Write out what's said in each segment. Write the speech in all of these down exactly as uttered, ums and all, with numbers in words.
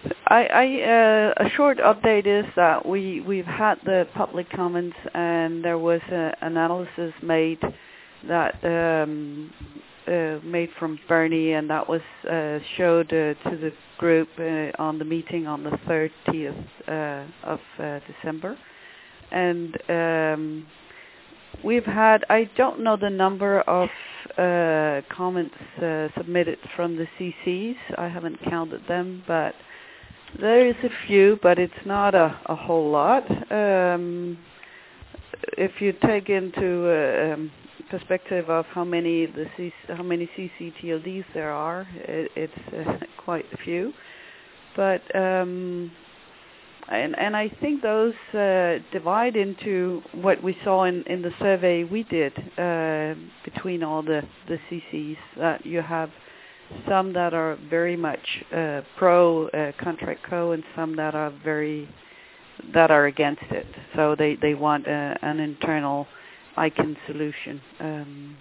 I, I uh, a short update is that we we've had the public comments, and there was an analysis made that um, uh, made from Bernie, and that was uh, showed uh, to the group uh, on the meeting on the thirtieth uh, of uh, December, and um, we've had, I don't know the number of uh, comments uh, submitted from the C Cs. I haven't counted them, but there is a few, but it's not a, a whole lot. Um, if you take into uh, um, perspective of how many the C- how many C C T L Ds there are, it, it's uh, quite a few. But um, and and I think those uh, divide into what we saw in, in the survey we did uh, between all the the C Cs. That you have some that are very much uh, pro uh, contract co, and some that are very that are against it. So they they want uh, an internal I C A N solution. Um,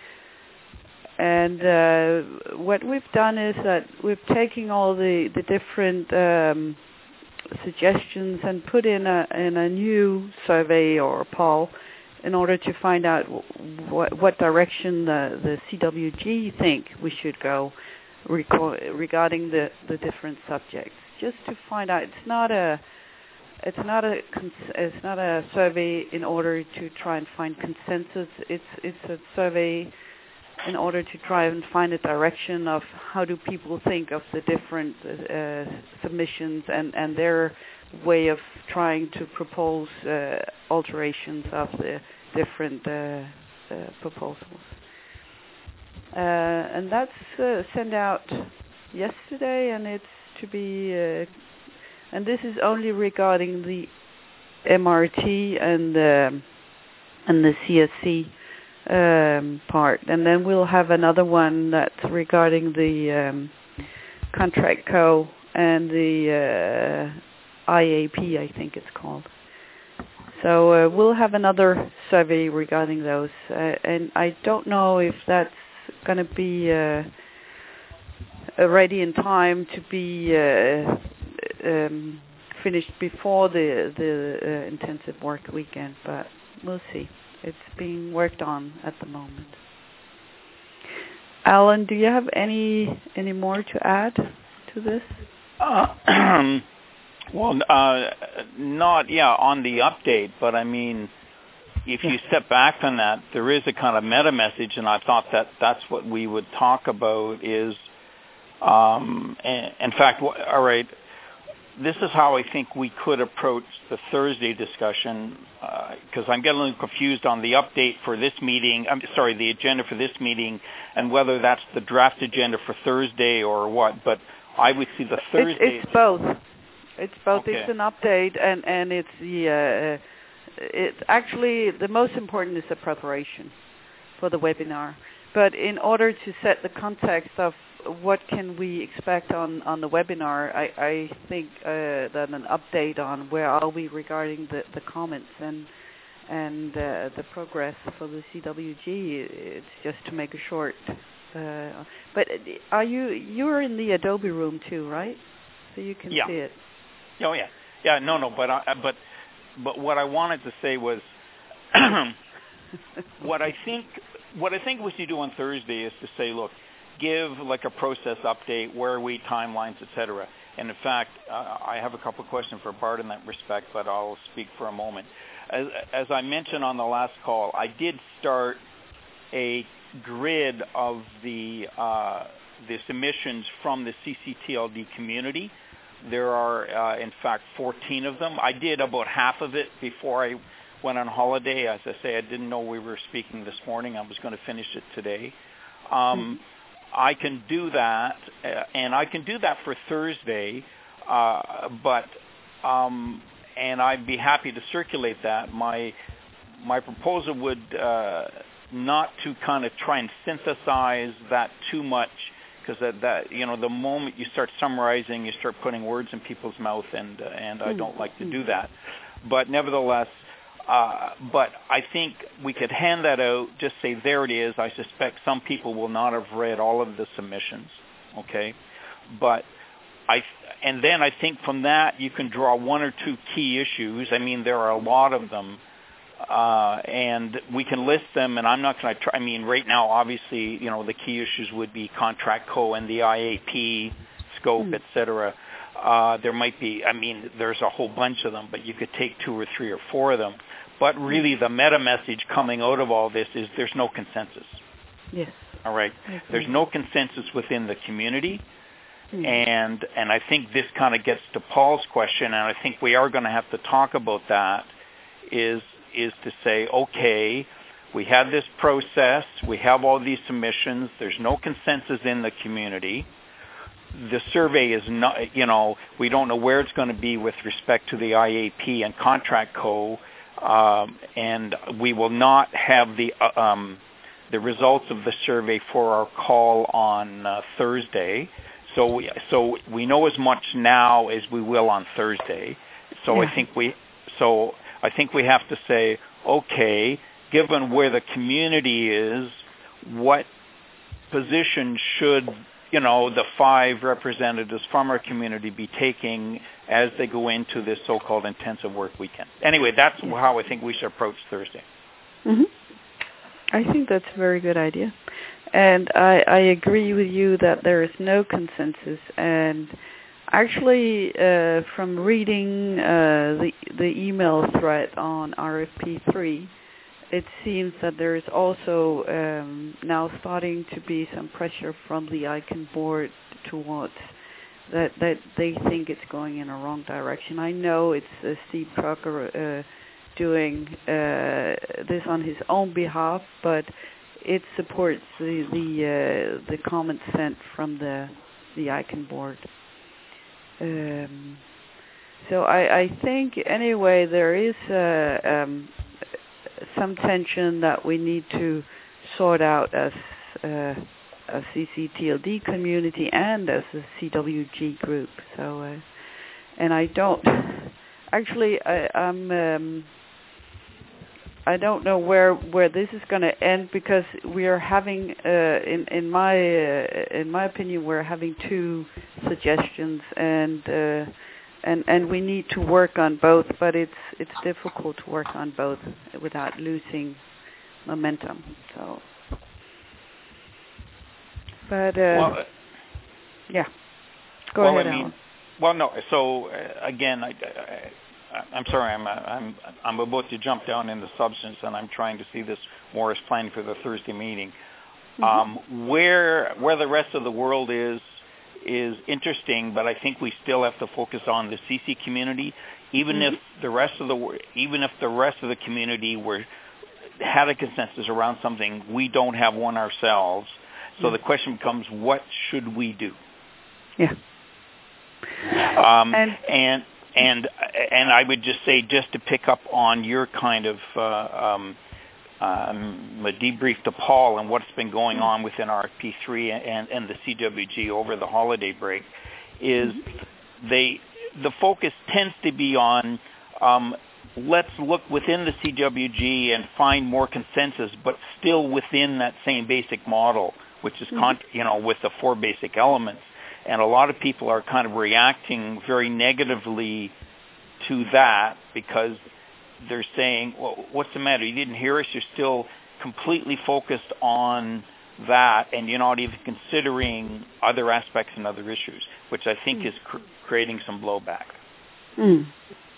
and uh, what we've done is that we've taken all the the different um, suggestions and put in a in a new survey or poll in order to find out what, what direction the, the C W G think we should go regarding the, the different subjects. Just to find out, it's not a it's not a it's not a survey in order to try and find consensus. It's it's a survey in order to try and find a direction of how do people think of the different uh, submissions and, and their way of trying to propose uh, alterations of the different uh, uh, proposals. Uh, and that's uh, sent out yesterday, and it's to be, uh, and this is only regarding the M R T and the, and the C S C um, part. And then we'll have another one that's regarding the um, contract co and the uh, I A P, I think it's called. So uh, we'll have another survey regarding those, uh, and I don't know if that's going to be uh, ready in time to be uh, um, finished before the the uh, intensive work weekend, but we'll see. It's being worked on at the moment. Alan, do you have any any more to add to this? Uh, Well, uh, not, yeah, on the update, but I mean, if you step back from that, there is a kind of meta message, and I thought that that's what we would talk about is, um, in fact, all right, this is how I think we could approach the Thursday discussion, because uh, I'm getting a little confused on the update for this meeting, I'm sorry, the agenda for this meeting, and whether that's the draft agenda for Thursday or what, but I would see the Thursday. It's, it's both. It's both. Okay. It's an update, and, and it's the. Uh, it's actually the most important is the preparation for the webinar. But in order to set the context of what can we expect on, on the webinar, I, I think uh, that an update on where are we regarding the, the comments and and uh, the progress for the C W G. It's just to make a short. Uh, but are you you're in the Adobe room too, right? So you can yeah. see it. Oh yeah, yeah. No, no. But I, but but what I wanted to say was what I think what I think we should do on Thursday is to say, look, give like a process update, where are we, timelines, et cetera. And in fact, uh, I have a couple of questions for Bart in that respect, but I'll speak for a moment. As, as I mentioned on the last call, I did start a grid of the uh, the submissions from the C C T L D community. There are, uh, in fact, fourteen of them. I did about half of it before I went on holiday. As I say, I didn't know we were speaking this morning. I was going to finish it today. Um, mm-hmm. I can do that, uh, and I can do that for Thursday, uh, but um, and I'd be happy to circulate that. My my proposal would uh, not to kind of try and synthesize that too much, because that, that, you know, the moment you start summarizing, you start putting words in people's mouth, and uh, and I don't like to do that. But nevertheless, uh, but I think we could hand that out, just say, there it is. I suspect some people will not have read all of the submissions, okay? But I and then I think from that you can draw one or two key issues. I mean, there are a lot of them, uh, and we can list them. And I'm not going to try. I mean, right now, obviously, you know, the key issues would be Contract Co and the I A P scope, mm. et cetera. Uh, there might be. I mean, there's a whole bunch of them, but you could take two or three or four of them. But really, the meta message coming out of all this is there's no consensus. Yes. All right. There's no consensus within the community. Mm. And and I think this kind of gets to Paul's question, and I think we are going to have to talk about that, is is to say, okay, we have this process, we have all these submissions, there's no consensus in the community. The survey is not, you know, we don't know where it's going to be with respect to the I A P and Contract Co., um, and we will not have the uh, um, the results of the survey for our call on uh, Thursday. So we, so we know as much now as we will on Thursday. So yeah. I think we so I think we have to say, okay, given where the community is, what position should, you know, the five representatives from our community be taking as they go into this so-called intensive work weekend? Anyway, that's yeah. how I think we should approach Thursday. Mm-hmm. I think that's a very good idea. And I, I agree with you that there is no consensus. And actually, uh, from reading uh, the the email thread on R F P three, it seems that there is also um, now starting to be some pressure from the I C A N board towards that that they think it's going in a wrong direction. I know it's uh, Steve Crocker uh, doing uh, this on his own behalf, but it supports the the, uh, the comments sent from the the I C A N board. Um, so I, I think anyway there is uh, um, some tension that we need to sort out as uh, a C C T L D community and as a C W G group. So, uh, and I don't actually I, I'm. Um, I don't know where where this is going to end, because we are having, uh, in in my uh, in my opinion, we're having two suggestions, and uh, and and we need to work on both. But it's it's difficult to work on both without losing momentum. So, but uh, well, uh, yeah, go well, ahead, I mean, Alan. Well, no. So uh, again, I. I I'm sorry, I'm I'm I'm about to jump down into substance, and I'm trying to see this more as planning for the Thursday meeting. Mm-hmm. Um, where where the rest of the world is is interesting, but I think we still have to focus on the C C community. Even mm-hmm. if the rest of the even if the rest of the community were had a consensus around something, we don't have one ourselves. So mm-hmm. the question becomes, what should we do? Yeah. Um, and. and And and I would just say, just to pick up on your kind of uh, um, um, a debrief to Paul and what's been going on within R F P three and, and the C W G over the holiday break, is they the focus tends to be on um, let's look within the C W G and find more consensus, but still within that same basic model, which is con- you know with the four basic elements. And a lot of people are kind of reacting very negatively to that, because they're saying, well, what's the matter? You didn't hear us? You're still completely focused on that, and you're not even considering other aspects and other issues, which I think mm. is cr- creating some blowback. Mm.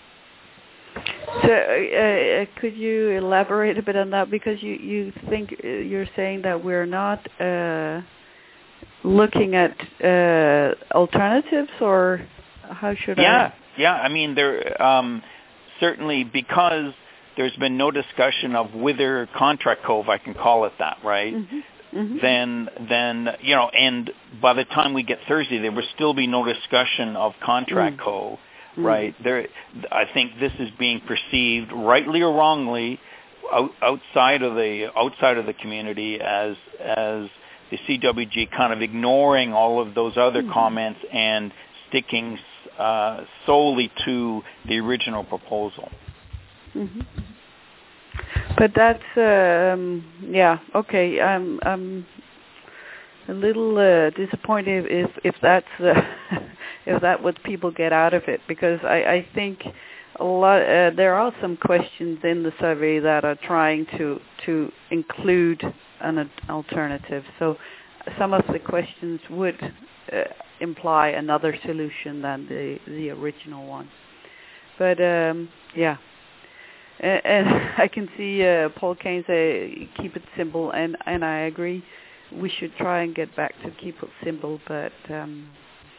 So uh, could you elaborate a bit on that? Because you, you think uh, you're saying that we're not... Uh, looking at uh, alternatives, or how should yeah, I? Yeah, I mean, there um, certainly, because there's been no discussion of whether Contract Co, if I can call it that, right? Mm-hmm. Mm-hmm. Then, then you know, and by the time we get Thursday, there will still be no discussion of Contract mm. Co, right? Mm. There, I think this is being perceived, rightly or wrongly, out, outside of the outside of the community as as the C W G kind of ignoring all of those other mm-hmm. comments and sticking uh, solely to the original proposal. Mm-hmm. But that's, um, yeah, okay. I'm, I'm a little uh, disappointed if if that's uh, if that what people get out of it, because I, I think a lot uh, there are some questions in the survey that are trying to to include an alternative. So some of the questions would uh, imply another solution than the the original one. But um, yeah, and, and I can see uh, Paul Kane say keep it simple, and and I agree. We should try and get back to keep it simple, but um,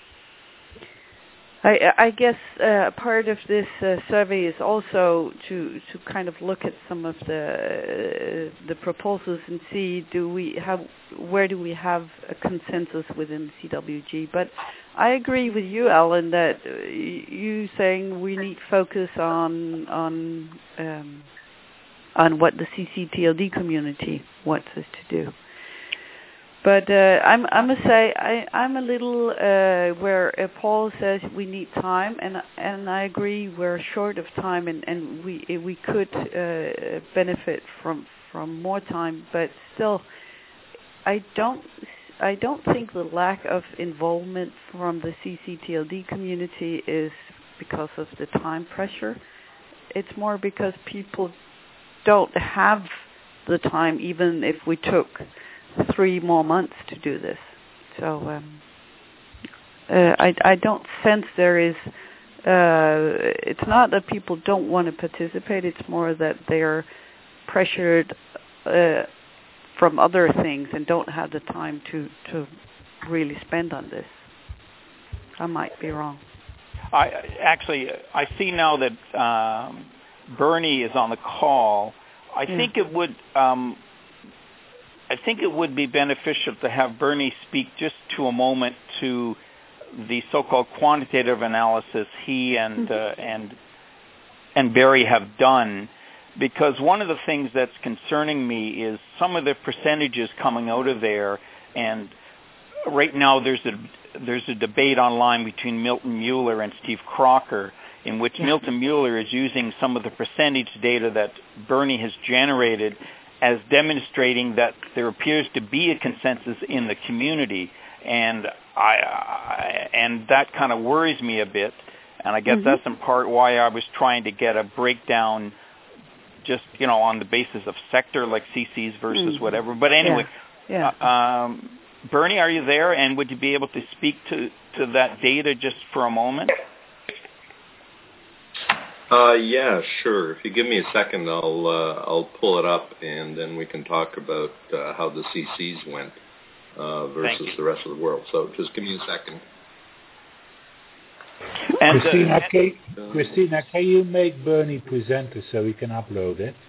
I, I guess uh, part of this uh, survey is also to to kind of look at some of the uh, the proposals and see do we have where do we have a consensus within the C W G. But I agree with you, Alan, that uh, you saying we need focus on on um, on what the C C T L D community wants us to do. But uh, I'm, I must say I, I'm a little uh, where uh, Paul says we need time, and and I agree we're short of time, and, and we we could uh, benefit from from more time. But still, I don't I don't think the lack of involvement from the C C T L D community is because of the time pressure. It's more because people don't have the time, even if we took three more months to do this. So um, uh, I, I don't sense there is, uh, it's not that people don't want to participate, it's more that they're pressured uh, from other things and don't have the time to, to really spend on this. I might be wrong. I Actually, I see now that um, Bernie is on the call. I yeah. think it would... Um, I think it would be beneficial to have Bernie speak just to a moment to the so-called quantitative analysis he and uh, and and Barry have done, because one of the things that's concerning me is some of the percentages coming out of there, and right now there's a there's a debate online between Milton Mueller and Steve Crocker, in which yeah. Milton Mueller is using some of the percentage data that Bernie has generated as demonstrating that there appears to be a consensus in the community, and I, I and that kind of worries me a bit, and I guess mm-hmm. that's in part why I was trying to get a breakdown, just you know on the basis of sector like C Cs versus mm-hmm. whatever. But anyway, yeah. Yeah. Uh, um, Bernie, are you there? And would you be able to speak to to that data just for a moment? Uh, yeah, sure. If you give me a second, I'll uh, I'll pull it up, and then we can talk about uh, how the C Cs went uh, versus the rest of the world. So just give me a second. And, Christina, uh, can, uh, Christina, can you make Bernie presenter so we can upload it?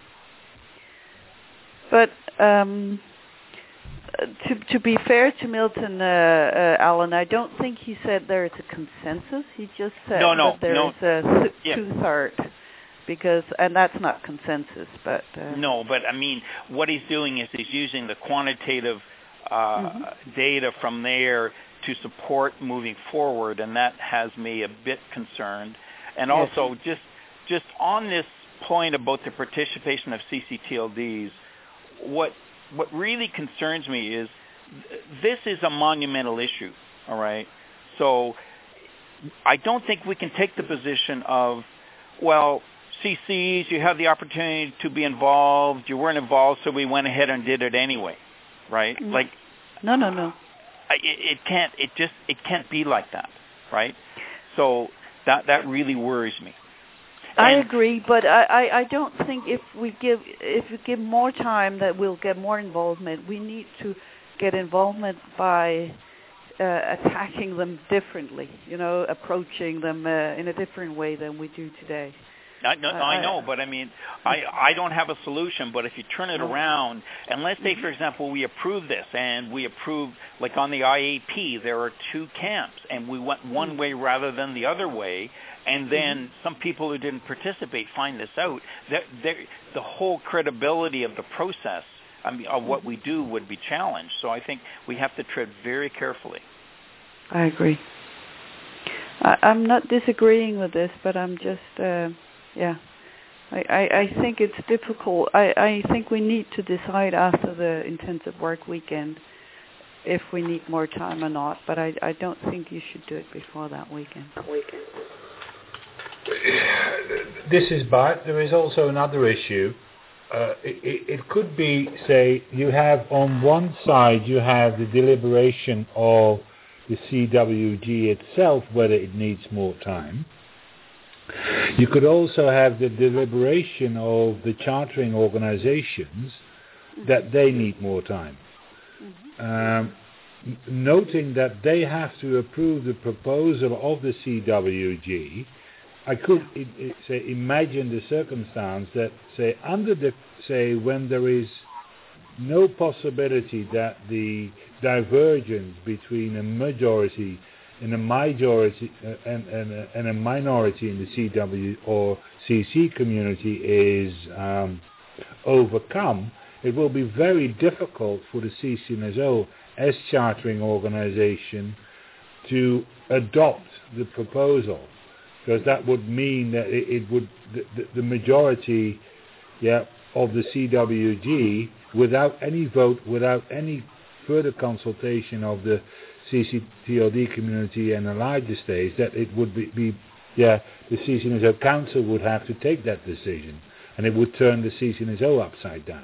But um, to to be fair to Milton, uh, uh, Alan, I don't think he said there is a consensus. He just said no, no, that there no. is a th- yeah. two-third, because and that's not consensus. But uh, no, but I mean, what he's doing is he's using the quantitative uh, mm-hmm. data from there to support moving forward, and that has me a bit concerned. And yes. also, just just on this point about the participation of C C T L Ds, what what really concerns me is th- this is a monumental issue, all right? So I don't think we can take the position of, well, C Cs, you have the opportunity to be involved, you weren't involved, so we went ahead and did it anyway, right? Mm. Like, no, no, no. It, it can't. It just. It can't be like that, right? So that that really worries me. I and agree, but I, I, I don't think if we give if we give more time that we'll get more involvement. We need to get involvement by uh, attacking them differently. You know, approaching them uh, in a different way than we do today. I, no, I know, but I mean, I, I don't have a solution, but if you turn it around, and let's say, for example, we approve this, and we approve, like on the I A P, there are two camps, and we went one way rather than the other way, and then mm-hmm. some people who didn't participate find this out, that the whole credibility of the process, I mean, of what we do would be challenged. So I think we have to tread very carefully. I agree. I, I'm not disagreeing with this, but I'm just... Uh, Yeah, I, I, I think it's difficult. I, I think we need to decide after the intensive work weekend if we need more time or not, but I, I don't think you should do it before that weekend. weekend. This is Bart. There is also another issue. Uh, it, it could be, say, you have on one side you have the deliberation of the C W G itself, whether it needs more time. You could also have the deliberation of the chartering organizations that they need more time. Um, noting that they have to approve the proposal of the C W G, I could I, I, say imagine the circumstance that, say, under the say when there is no possibility that the divergence between a majority and a majority uh, and, and, uh, and a minority in the C W or C C community is um, overcome, it will be very difficult for the C C N S O as chartering organization to adopt the proposal, because that would mean that it, it would the, the majority yeah, of the C W G, without any vote, without any further consultation of the C C T L D community and the larger states, that it would be, be yeah, the C C N S O Council would have to take that decision, and it would turn the C C N S O upside down.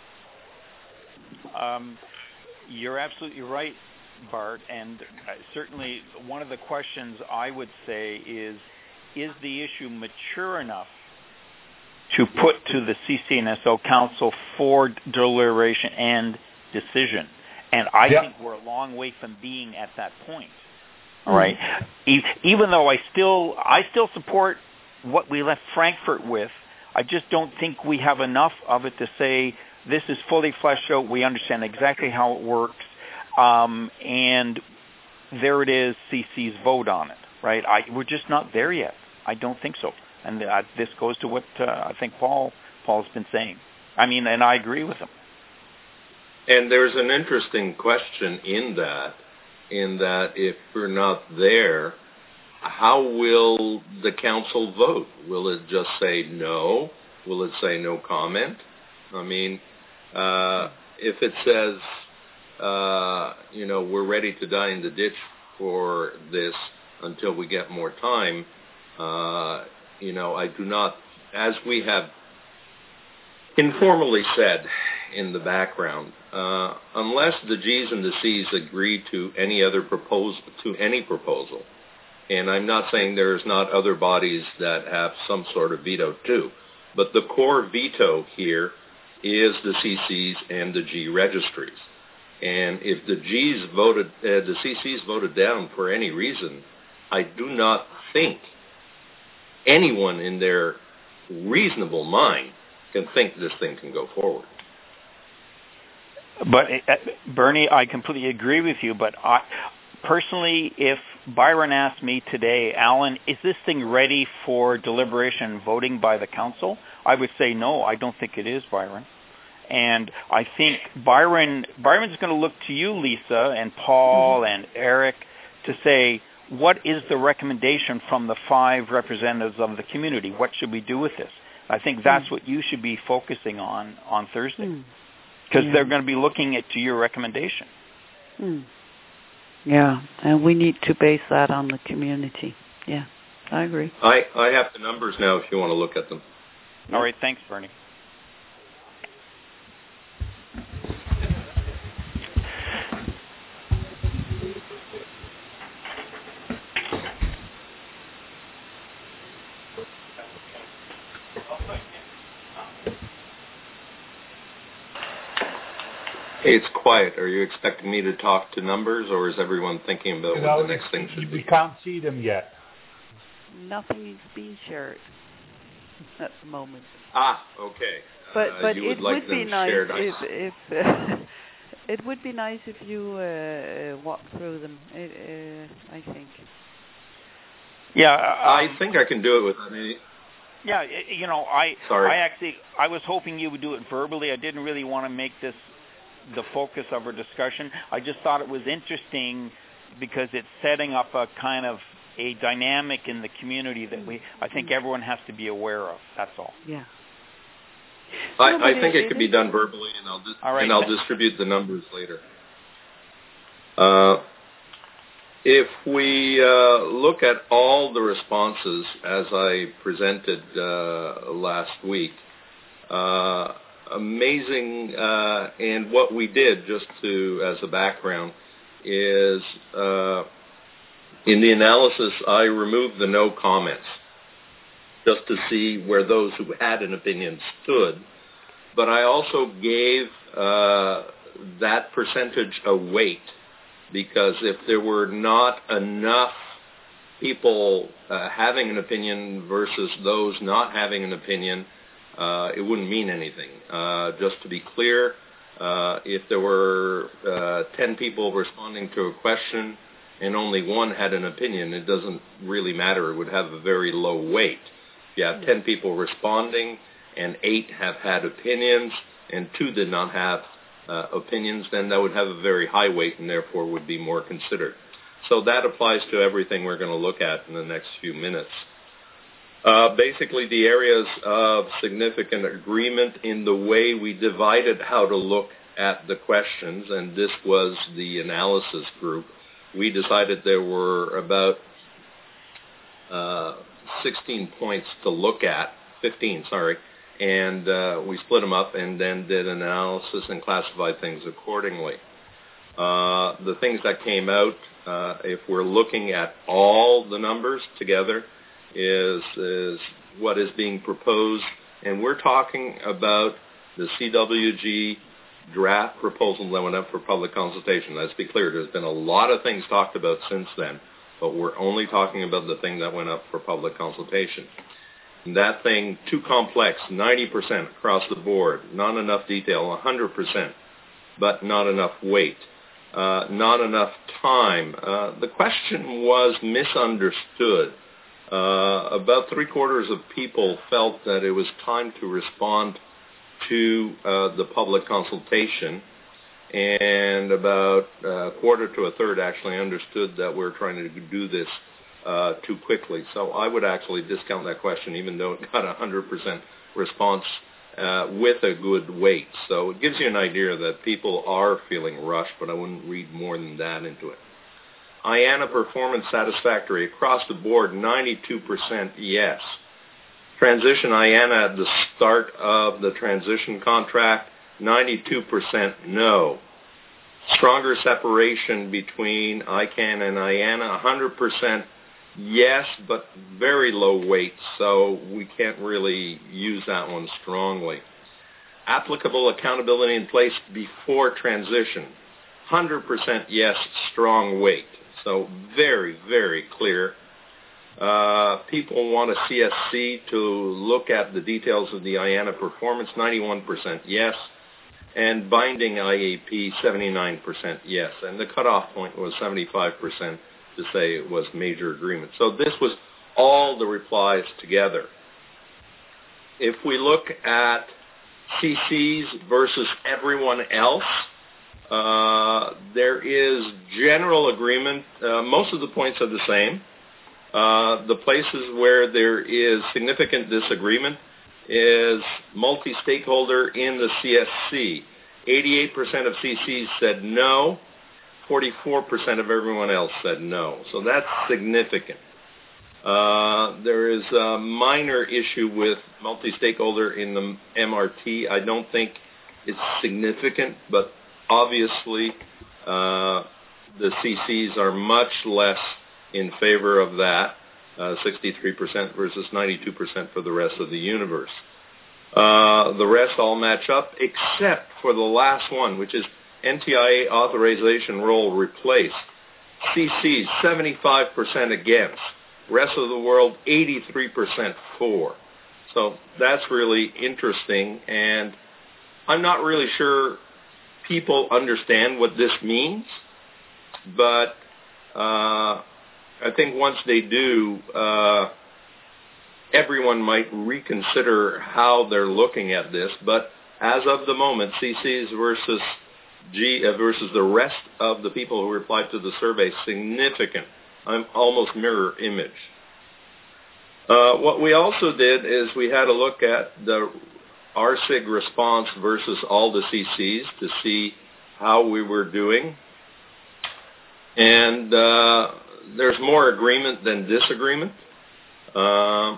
Um, you're absolutely right, Bart, and uh, certainly one of the questions I would say is, is the issue mature enough to put to the C C N S O Council for deliberation and decision? And I yep. think we're a long way from being at that point. All right, mm-hmm. e- even though I still I still support what we left Frankfurt with, I just don't think we have enough of it to say this is fully fleshed out. We understand exactly how it works, um, and there it is. C C's vote on it. Right? I, we're just not there yet. I don't think so. And uh, this goes to what uh, I think Paul Paul's been saying. I mean, and I agree with him. And there's an interesting question in that, in that if we're not there, how will the council vote? Will it just say no? Will it say no comment? I mean, uh, if it says, uh, you know, we're ready to die in the ditch for this until we get more time, uh, you know, I do not, as we have informally said in the background, uh, unless the G's and the C's agree to any other proposal, to any proposal, and I'm not saying there's not other bodies that have some sort of veto too, but the core veto here is the C C's and the G registries. And if the G's voted, uh, the C C's voted down for any reason, I do not think anyone in their reasonable mind can think this thing can go forward. But uh, Bernie, I completely agree with you. But I, personally, if Byron asked me today, Alan, is this thing ready for deliberation and voting by the council? I would say no. I don't think it is, Byron. And I think Byron, Byron's going to look to you, Lisa, and Paul, mm-hmm. and Eric, to say, what is the recommendation from the five representatives of the community? What should we do with this? I think that's mm. what you should be focusing on on Thursday, because mm. yeah. they're going to be looking at to your recommendation. Mm. Yeah, and we need to base that on the community. Yeah, I agree. I, I have the numbers now if you want to look at them. All right, thanks, Bernie. Hey, it's quiet. Are you expecting me to talk to numbers, or is everyone thinking about you what know, the next thing should be? We can't see them yet. Nothing is being shared at the moment. Ah, okay. But uh, but it would, like would be nice if if uh, it would be nice if you uh, walk through them. It, uh, I think. Yeah, um, I think I can do it with any. Yeah, you know, I Sorry. I actually I was hoping you would do it verbally. I didn't really want to make this the focus of our discussion. I just thought it was interesting because it's setting up a kind of a dynamic in the community that we I think everyone has to be aware of. That's all. Yeah. I, I think it, it could be done verbally, and I'll dis- all right. and I'll distribute the numbers later. Uh, if we uh, look at all the responses as I presented uh, last week, uh, amazing, uh, and what we did, just to as a background, is uh, in the analysis I removed the no comments just to see where those who had an opinion stood, but I also gave uh, that percentage a weight, because if there were not enough people uh, having an opinion versus those not having an opinion, uh, it wouldn't mean anything. Uh, just to be clear, uh, if there were uh, ten people responding to a question and only one had an opinion, it doesn't really matter. It would have a very low weight. If you have ten people responding and eight have had opinions and two did not have Uh, opinions, then that would have a very high weight and therefore would be more considered. So that applies to everything we're going to look at in the next few minutes. Uh, basically, the areas of significant agreement in the way we divided how to look at the questions, and this was the analysis group. We decided there were about uh, sixteen points to look at, fifteen, sorry, and uh, we split them up and then did an analysis and classified things accordingly. Uh, the things that came out, uh, if we're looking at all the numbers together, is, is what is being proposed, and we're talking about the C W G draft proposal that went up for public consultation. Let's be clear, there's been a lot of things talked about since then, but we're only talking about the thing that went up for public consultation. That thing, too complex, ninety percent across the board, not enough detail, one hundred percent, but not enough weight, uh, not enough time. Uh, the question was misunderstood. Uh, about three quarters of people felt that it was time to respond to uh, the public consultation, and about a quarter to a third actually understood that we're trying to do this Uh, too quickly. So I would actually discount that question, even though it got a one hundred percent response uh, with a good weight. So it gives you an idea that people are feeling rushed, but I wouldn't read more than that into it. I A N A performance satisfactory across the board, ninety-two percent yes. Transition I A N A at the start of the transition contract, ninety-two percent no. Stronger separation between I CAN and I A N A, one hundred percent yes, but very low weight, so we can't really use that one strongly. Applicable accountability in place before transition, one hundred percent yes, strong weight. So very, very clear. Uh, people want a C S C to look at the details of the I A N A performance, ninety-one percent yes. And binding I A P, seventy-nine percent yes. And the cutoff point was seventy-five percent to say it was major agreement. So this was all the replies together. If we look at C Cs versus everyone else, uh, there is general agreement. Uh, most of the points are the same. Uh, the places where there is significant disagreement is multi-stakeholder in the C S C. eighty-eight percent of C Cs said no, forty-four percent of everyone else said no. So that's significant. Uh, there is a minor issue with multi-stakeholder in the M R T. I don't think it's significant, but obviously uh, the C Cs are much less in favor of that. Uh, sixty-three percent versus ninety-two percent for the rest of the universe. Uh, the rest all match up except for the last one, which is N T I A authorization role replaced. C Cs, seventy-five percent against. Rest of the world, eighty-three percent for. So that's really interesting, and I'm not really sure people understand what this means, but uh, I think once they do, uh, everyone might reconsider how they're looking at this. But as of the moment, C Cs versus G uh, versus the rest of the people who replied to the survey, significant, um, almost mirror image. Uh, what we also did is we had a look at the R S I G response versus all the C Cs to see how we were doing. And uh, there's more agreement than disagreement. Uh,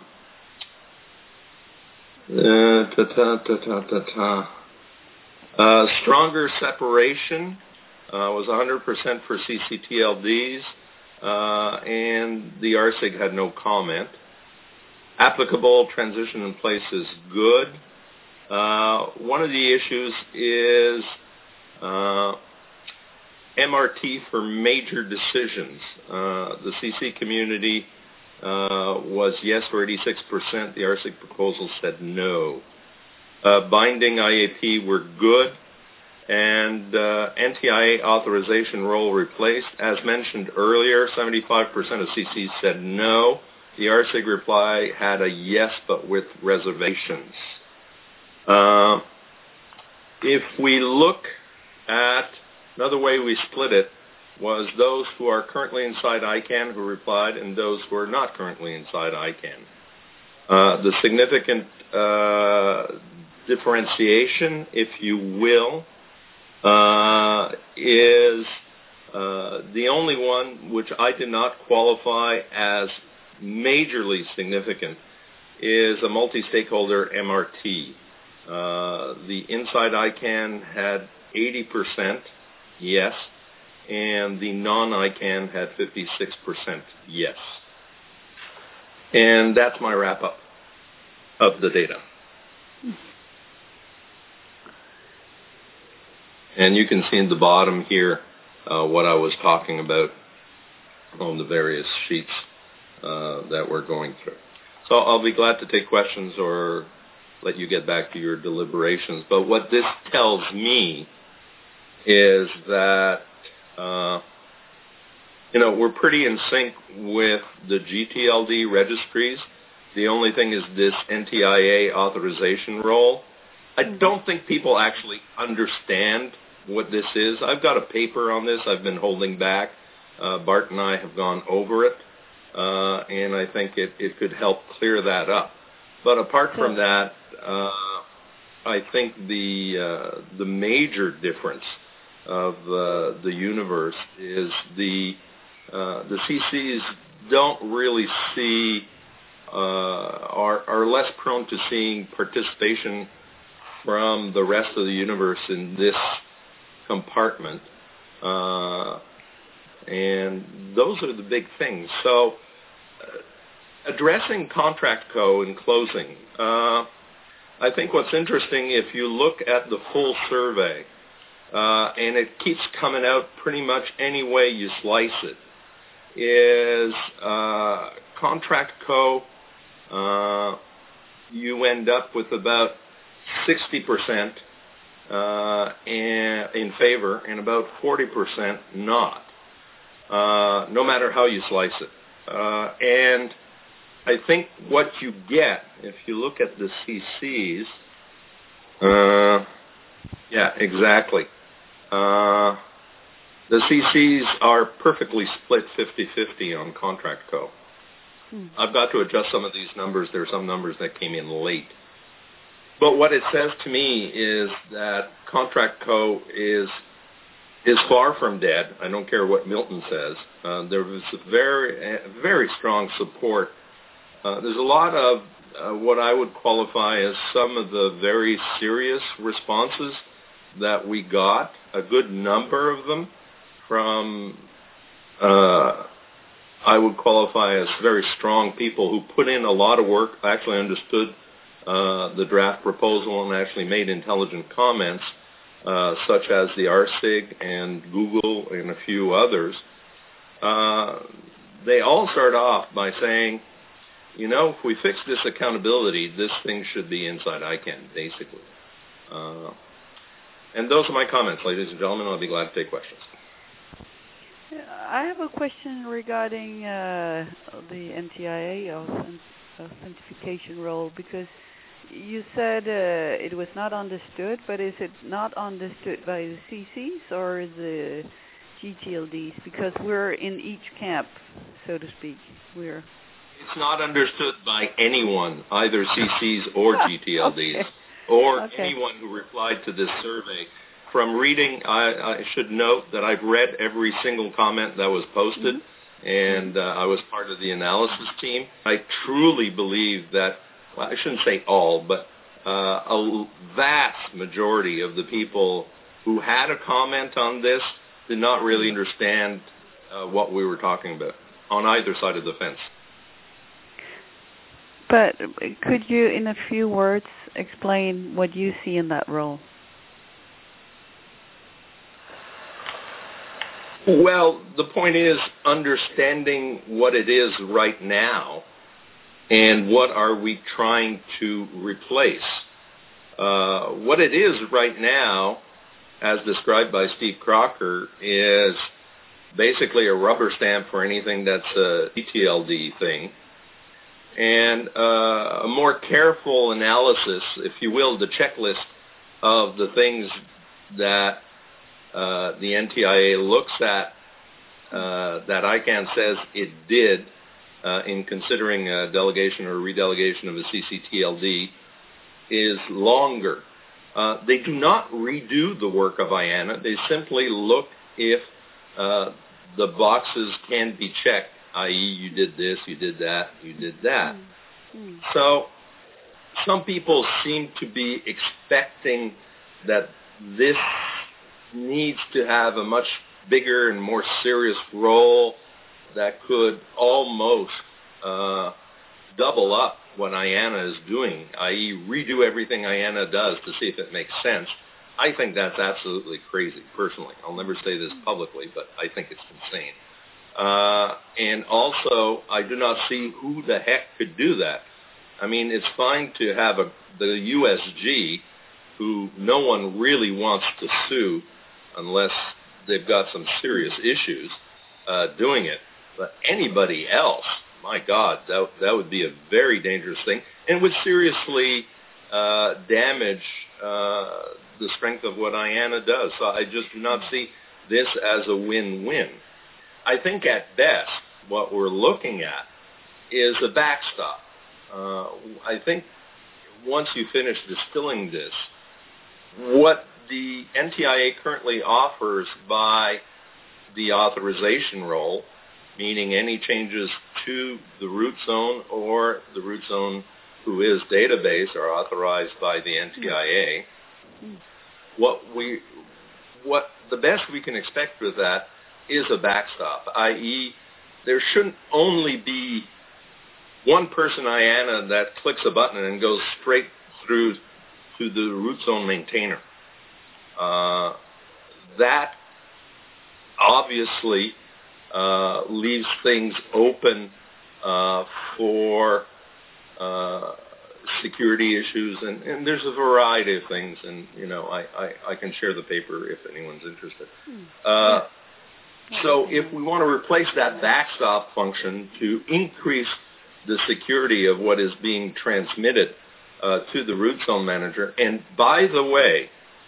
uh, ta, ta, ta, ta, ta, ta. Uh, stronger separation uh, was one hundred percent for C C T L Ds, uh, and the R S I G had no comment. Applicable transition in place is good. Uh, one of the issues is uh, M R T for major decisions. Uh, the C C community uh, was yes for eighty-six percent. The R S I G proposal said no. Uh, binding I A P were good, and uh, N T I A authorization role replaced. As mentioned earlier, seventy-five percent of C Cs said no. The R S I G reply had a yes, but with reservations. Uh, if we look at another way we split it, was those who are currently inside I CANN who replied and those who are not currently inside I CANN. Uh, the significant uh, differentiation, if you will, uh, is uh, the only one which I did not qualify as majorly significant is a multi-stakeholder M R T. Uh, the inside I CANN had eighty percent yes, and the non-I CANN had fifty-six percent yes. And that's my wrap-up of the data. And you can see in the bottom here uh, what I was talking about on the various sheets uh, that we're going through. So I'll be glad to take questions or let you get back to your deliberations. But what this tells me is that, uh, you know, we're pretty in sync with the G T L D registries. The only thing is this N T I A authorization role. I don't think people actually understand what this is. I've got a paper on this I've been holding back. Uh, Bart and I have gone over it, uh, and I think it, it could help clear that up. But apart from that, uh, I think the uh, the major difference of uh, the universe is the uh, the C Cs don't really see uh, are are less prone to seeing participation from the rest of the universe in this compartment, uh, and those are the big things. So, uh, addressing Contract Co. in closing, uh, I think what's interesting, if you look at the full survey, uh, and it keeps coming out pretty much any way you slice it, is uh, Contract Co. Uh, you end up with about sixty percent uh, in, in favor and about forty percent not, uh, no matter how you slice it. Uh, and I think what you get, if you look at the C Cs, uh, yeah, exactly. Uh, the C Cs are perfectly split fifty-fifty on Contract Co. Hmm. I've got to adjust some of these numbers. There are some numbers that came in late. But what it says to me is that Contract Co. is is far from dead. I don't care what Milton says. Uh, there was a very, very strong support. Uh, there's a lot of uh, what I would qualify as some of the very serious responses that we got, a good number of them from, uh, I would qualify as very strong people who put in a lot of work, actually understood uh, the draft proposal and actually made intelligent comments, uh, such as the R S I G and Google and a few others. Uh, they all start off by saying, you know, if we fix this accountability, this thing should be inside I CANN, basically. Uh, and those are my comments, ladies and gentlemen. I'll be glad to take questions. I have a question regarding uh, the N T I A authentication role, because you said uh, it was not understood, but is it not understood by the C Cs or the G T L Ds? Because we're in each camp, so to speak. We're It's not understood by anyone, either C Cs or G T L Ds, okay. or okay. anyone who replied to this survey. from reading, I, I should note that I've read every single comment that was posted, mm-hmm. and uh, I was part of the analysis team. I truly believe that, well, I shouldn't say all, but uh, a vast majority of the people who had a comment on this did not really understand uh, what we were talking about on either side of the fence. But could you, in a few words, explain what you see in that role? Well, the point is understanding what it is right now and what are we trying to replace. Uh, what it is right now, as described by Steve Crocker, is basically a rubber stamp for anything that's a E T L D thing. And uh, a more careful analysis, if you will, the checklist of the things that uh, the N T I A looks at uh, that I CAN says it did uh, in considering a delegation or redelegation of a C C T L D is longer. Uh, they do not redo the work of I A N A. They simply look if uh, the boxes can be checked, that is you did this, you did that, you did that. Mm-hmm. So some people seem to be expecting that this needs to have a much bigger and more serious role that could almost uh, double up what I A N A is doing, that is redo everything I A N A does to see if it makes sense. I think that's absolutely crazy, personally. I'll never say this publicly, but I think it's insane. Uh, and also, I do not see who the heck could do that. I mean, it's fine to have a, the U S G, who no one really wants to sue unless they've got some serious issues, uh, doing it. But anybody else, my God, that, that would be a very dangerous thing and would seriously uh, damage uh, the strength of what I A N A does. So I just do not see this as a win-win. I think at best what we're looking at is a backstop. Uh, I think once you finish distilling this, what the N T I A currently offers by the authorization role, meaning any changes to the root zone or the root zone who is database are authorized by the N T I A. What we, what the best we can expect with that is a backstop, that is there shouldn't only be one person I A N A that clicks a button and goes straight through to the root zone maintainer. Uh, that obviously uh, leaves things open uh, for uh, security issues, and, and there's a variety of things, and you know I, I, I can share the paper if anyone's interested. Uh, so if we want to replace that backstop function to increase the security of what is being transmitted uh, to the root zone manager, and by the way,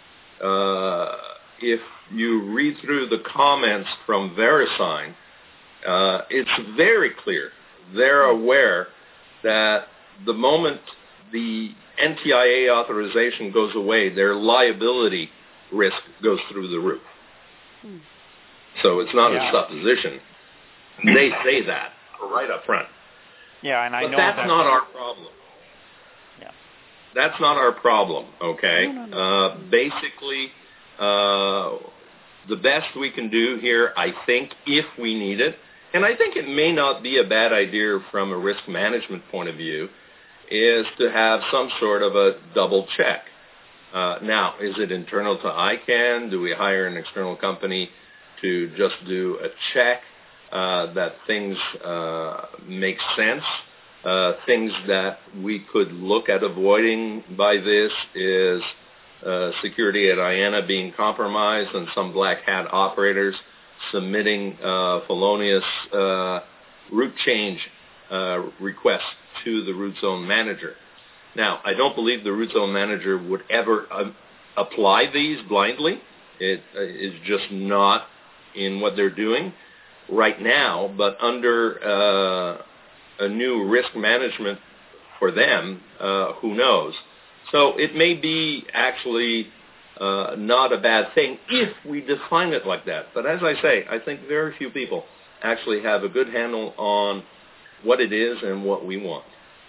uh, if you read through the comments from VeriSign, uh, it's very clear. They're aware that the moment the N T I A authorization goes away, their liability risk goes through the roof. Hmm. So it's not yeah. a supposition. They say that right up front. Yeah, and I but know that's that not our problem. Yeah. That's not our problem, okay? No, no, no. Uh, basically, uh, the best we can do here, I think, if we need it, and I think it may not be a bad idea from a risk management point of view, is to have some sort of a double check. Uh, now, is it internal to I CAN? Do we hire an external company to just do a check uh, that things uh, make sense? Uh, things that we could look at avoiding by this is uh, security at I A N A being compromised and some black hat operators submitting uh, felonious uh, route change uh, requests to the root zone manager. Now, I don't believe the root zone manager would ever uh, apply these blindly. It uh, is just not in what they're doing right now, but under uh, a new risk management for them, uh, who knows? So it may be actually uh, not a bad thing if we define it like that. But as I say, I think very few people actually have a good handle on what it is and what we want.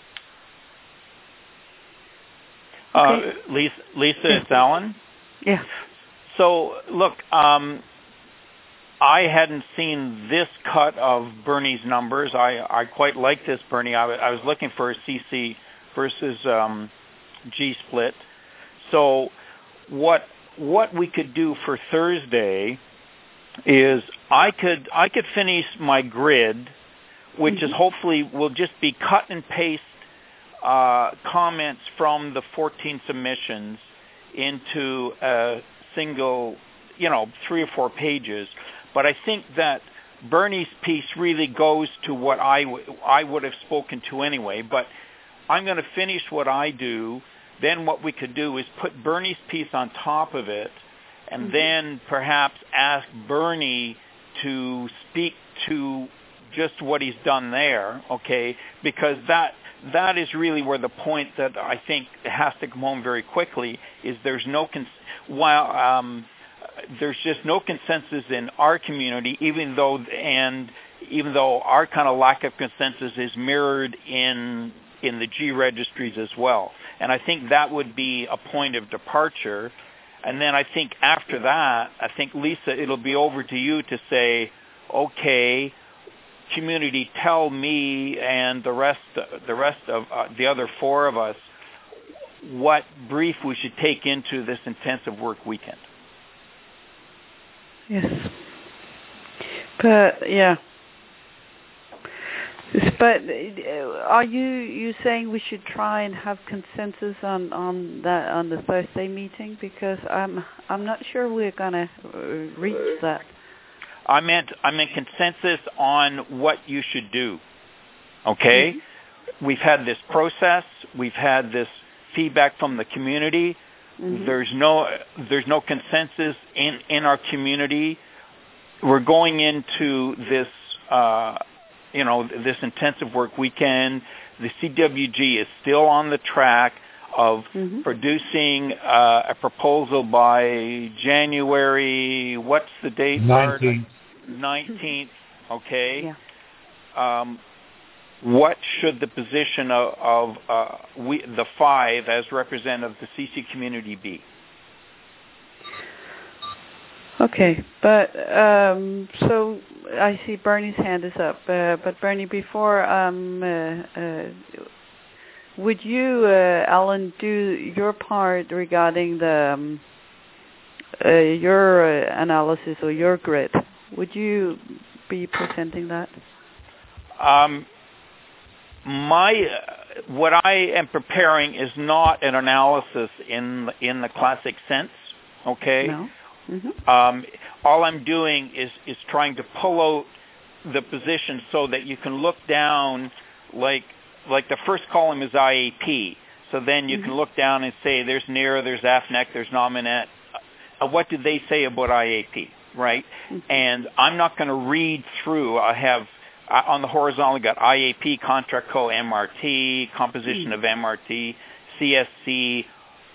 Uh, Lisa, Lisa, it's Alan. Yeah. So, look, um, I hadn't seen this cut of Bernie's numbers. I, I quite like this, Bernie. I, w- I was looking for a C C versus um, G split. So what what we could do for Thursday is I could I could finish my grid, which mm-hmm. is hopefully will just be cut and paste uh, comments from the fourteen submissions into a single, you know, three or four pages. But I think that Bernie's piece really goes to what I, w- I would have spoken to anyway. But I'm going to finish what I do. Then what we could do is put Bernie's piece on top of it, and mm-hmm. then perhaps ask Bernie to speak to just what he's done there, okay? Because that that is really where the point that I think has to come home very quickly is there's no cons- while um, there's just no consensus in our community, even though and even though our kind of lack of consensus is mirrored in in the G registries as well. And I think that would be a point of departure. And then I think after that, I think, Lisa, it'll be over to you to say, okay, community, tell me and the rest, the rest of uh, the other four of us what brief we should take into this intensive work weekend. Yes. But, yeah. But are you you saying we should try and have consensus on, on that on the Thursday meeting? Because I'm I'm not sure we're gonna reach that. I meant I meant consensus on what you should do. Okay, mm-hmm. We've had this process. We've had this feedback from the community. Mm-hmm. There's no there's no consensus in in our community. We're going into this. Uh, you know, this intensive work weekend. The C W G is still on the track of mm-hmm. producing uh, a proposal by January, what's the date? nineteenth. nineteenth, okay. Yeah. Um, what should the position of, of uh, we, the five as representative of the C C community be? Okay, but um, so I see Bernie's hand is up. Uh, but Bernie, before, um, uh, uh, would you, uh, Alan, do your part regarding the um, uh, your uh, analysis or your grid? Would you be presenting that? Um, my uh, what I am preparing is not an analysis in in the classic sense. Okay. No. Mm-hmm. Um, all I'm doing is, is trying to pull out the position so that you can look down, like like the first column is I A P. So then you mm-hmm. can look down and say there's NERA, there's A F N E C, there's Nominet. Uh, what did they say about I A P, right? Mm-hmm. And I'm not going to read through. I have uh, on the horizontal got I A P, Contract Co, M R T, composition mm-hmm. of M R T, C S C,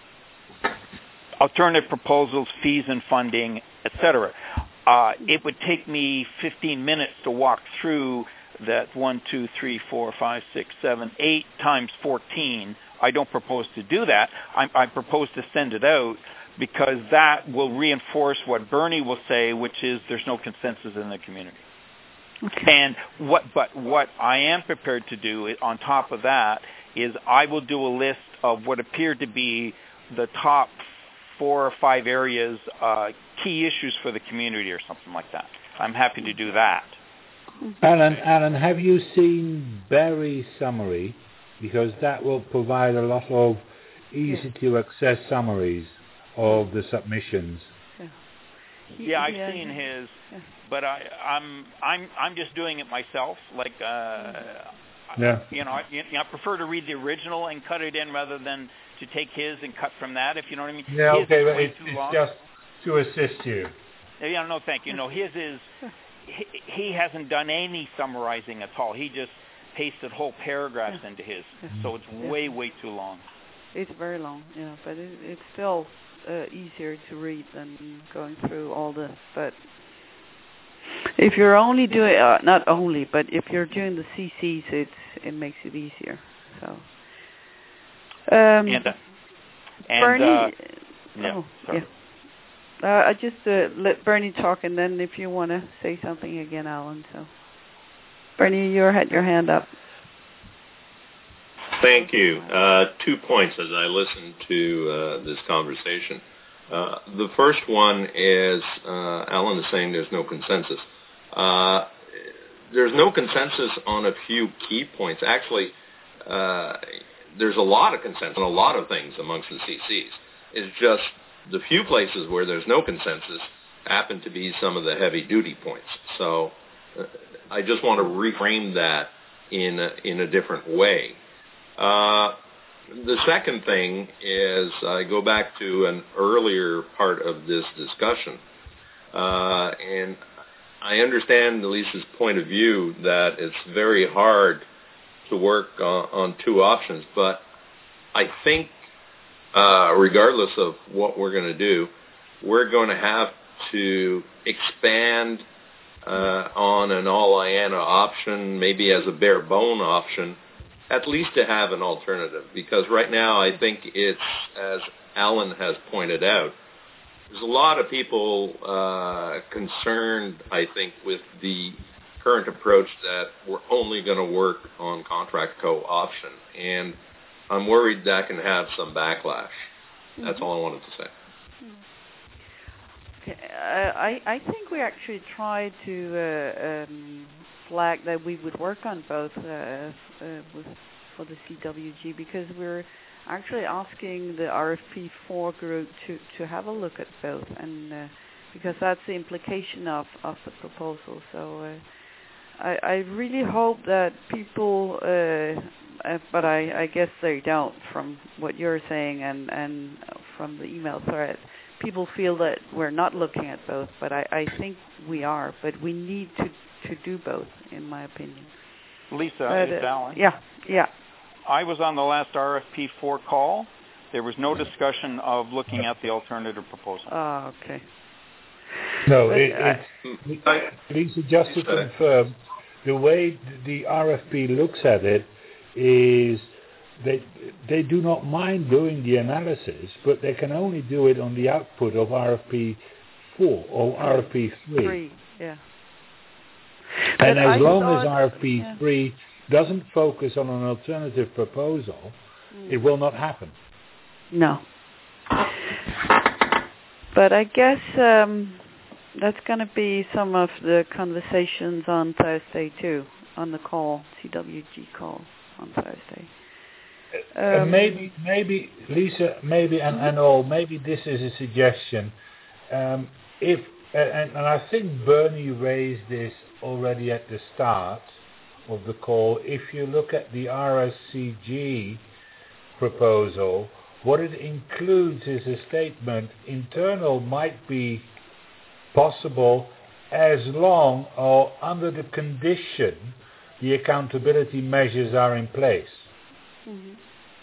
alternative proposals, fees and funding, et cetera. Uh, it would take me fifteen minutes to walk through that one, two, three, four, five, six, seven, eight times fourteen. I don't propose to do that. I, I propose to send it out because that will reinforce what Bernie will say, which is there's no consensus in the community. Okay. And what, but what I am prepared to do on top of that is I will do a list of what appear to be the top four or five areas, uh, key issues for the community or something like that. I'm happy to do that. Alan, Alan, have you seen Barry's summary? Because that will provide a lot of easy-to-access summaries of the submissions. Yeah, yeah I've yeah. seen his, but I, I'm I'm I'm just doing it myself. Like, uh, yeah. you know, I, you know, I prefer to read the original and cut it in rather than to take his and cut from that, if you know what I mean. Yeah, his okay, but it, it's just to assist you. Yeah, no, thank you. No, his is, he, he hasn't done any summarizing at all. He just pasted whole paragraphs into his, so it's way, way too long. It's very long, yeah, but it, it's still uh, easier to read than going through all the. But if you're only doing, uh, not only, but if you're doing the C Cs, it's it makes it easier. So. Um, and, uh, and Bernie. Uh, yeah. Oh, sorry. yeah. Uh, I just uh, let Bernie talk, and then if you want to say something again, Alan. So, Bernie, you had your hand up. Thank you. Uh, two points as I listened to uh, this conversation. Uh, the first one is uh, Alan is saying there's no consensus. Uh, there's no consensus on a few key points. Actually, uh, there's a lot of consensus on a lot of things amongst the C Cs. It's just the few places where there's no consensus happen to be some of the heavy-duty points. So uh, I just want to reframe that in a, in a different way. Uh, the second thing is I go back to an earlier part of this discussion, uh, and I understand Lisa's point of view that it's very hard to work on, on two options, but I think uh, regardless of what we're going to do, we're going to have to expand uh, on an all-I A N A option, maybe as a bare bone option, at least to have an alternative. Because right now I think it's, as Alan has pointed out, there's a lot of people uh, concerned, I think, with the current approach that we're only going to work on contract co-option. And I'm worried that can have some backlash. That's mm-hmm. all I wanted to say. Okay. Uh, I, I think we actually tried to uh, um, flag that we would work on both uh, uh, with, for the C W G, because we're actually asking the R F P four group to, to have a look at both, and uh, because that's the implication of, of the proposal. So uh, I, I really hope that people, uh, uh, but I, I guess they don't, from what you're saying and, and from the email thread, people feel that we're not looking at both, but I, I think we are, but we need to, to do both, in my opinion. Lisa, but, it's uh, Alan. Yeah, yeah. I was on the last R F P four call. There was no discussion of looking at the alternative proposal. Oh, okay. No, but, it, uh, it's, Lisa, just to confirm, the way the R F P looks at it is they they do not mind doing the analysis, but they can only do it on the output of R F P four or R F P three. Three, yeah. And but as I long thought, as R F P three yeah. doesn't focus on an alternative proposal, mm. it will not happen. No. But I guess um, that's going to be some of the conversations on Thursday too, on the call, C W G call on Thursday. Um, uh, maybe, maybe Lisa, maybe and, and all, maybe this is a suggestion. Um, if uh, and, and I think Bernie raised this already at the start of the call. If you look at the R S C G proposal, what it includes is a statement: internal might be possible as long or under the condition the accountability measures are in place. Mm-hmm.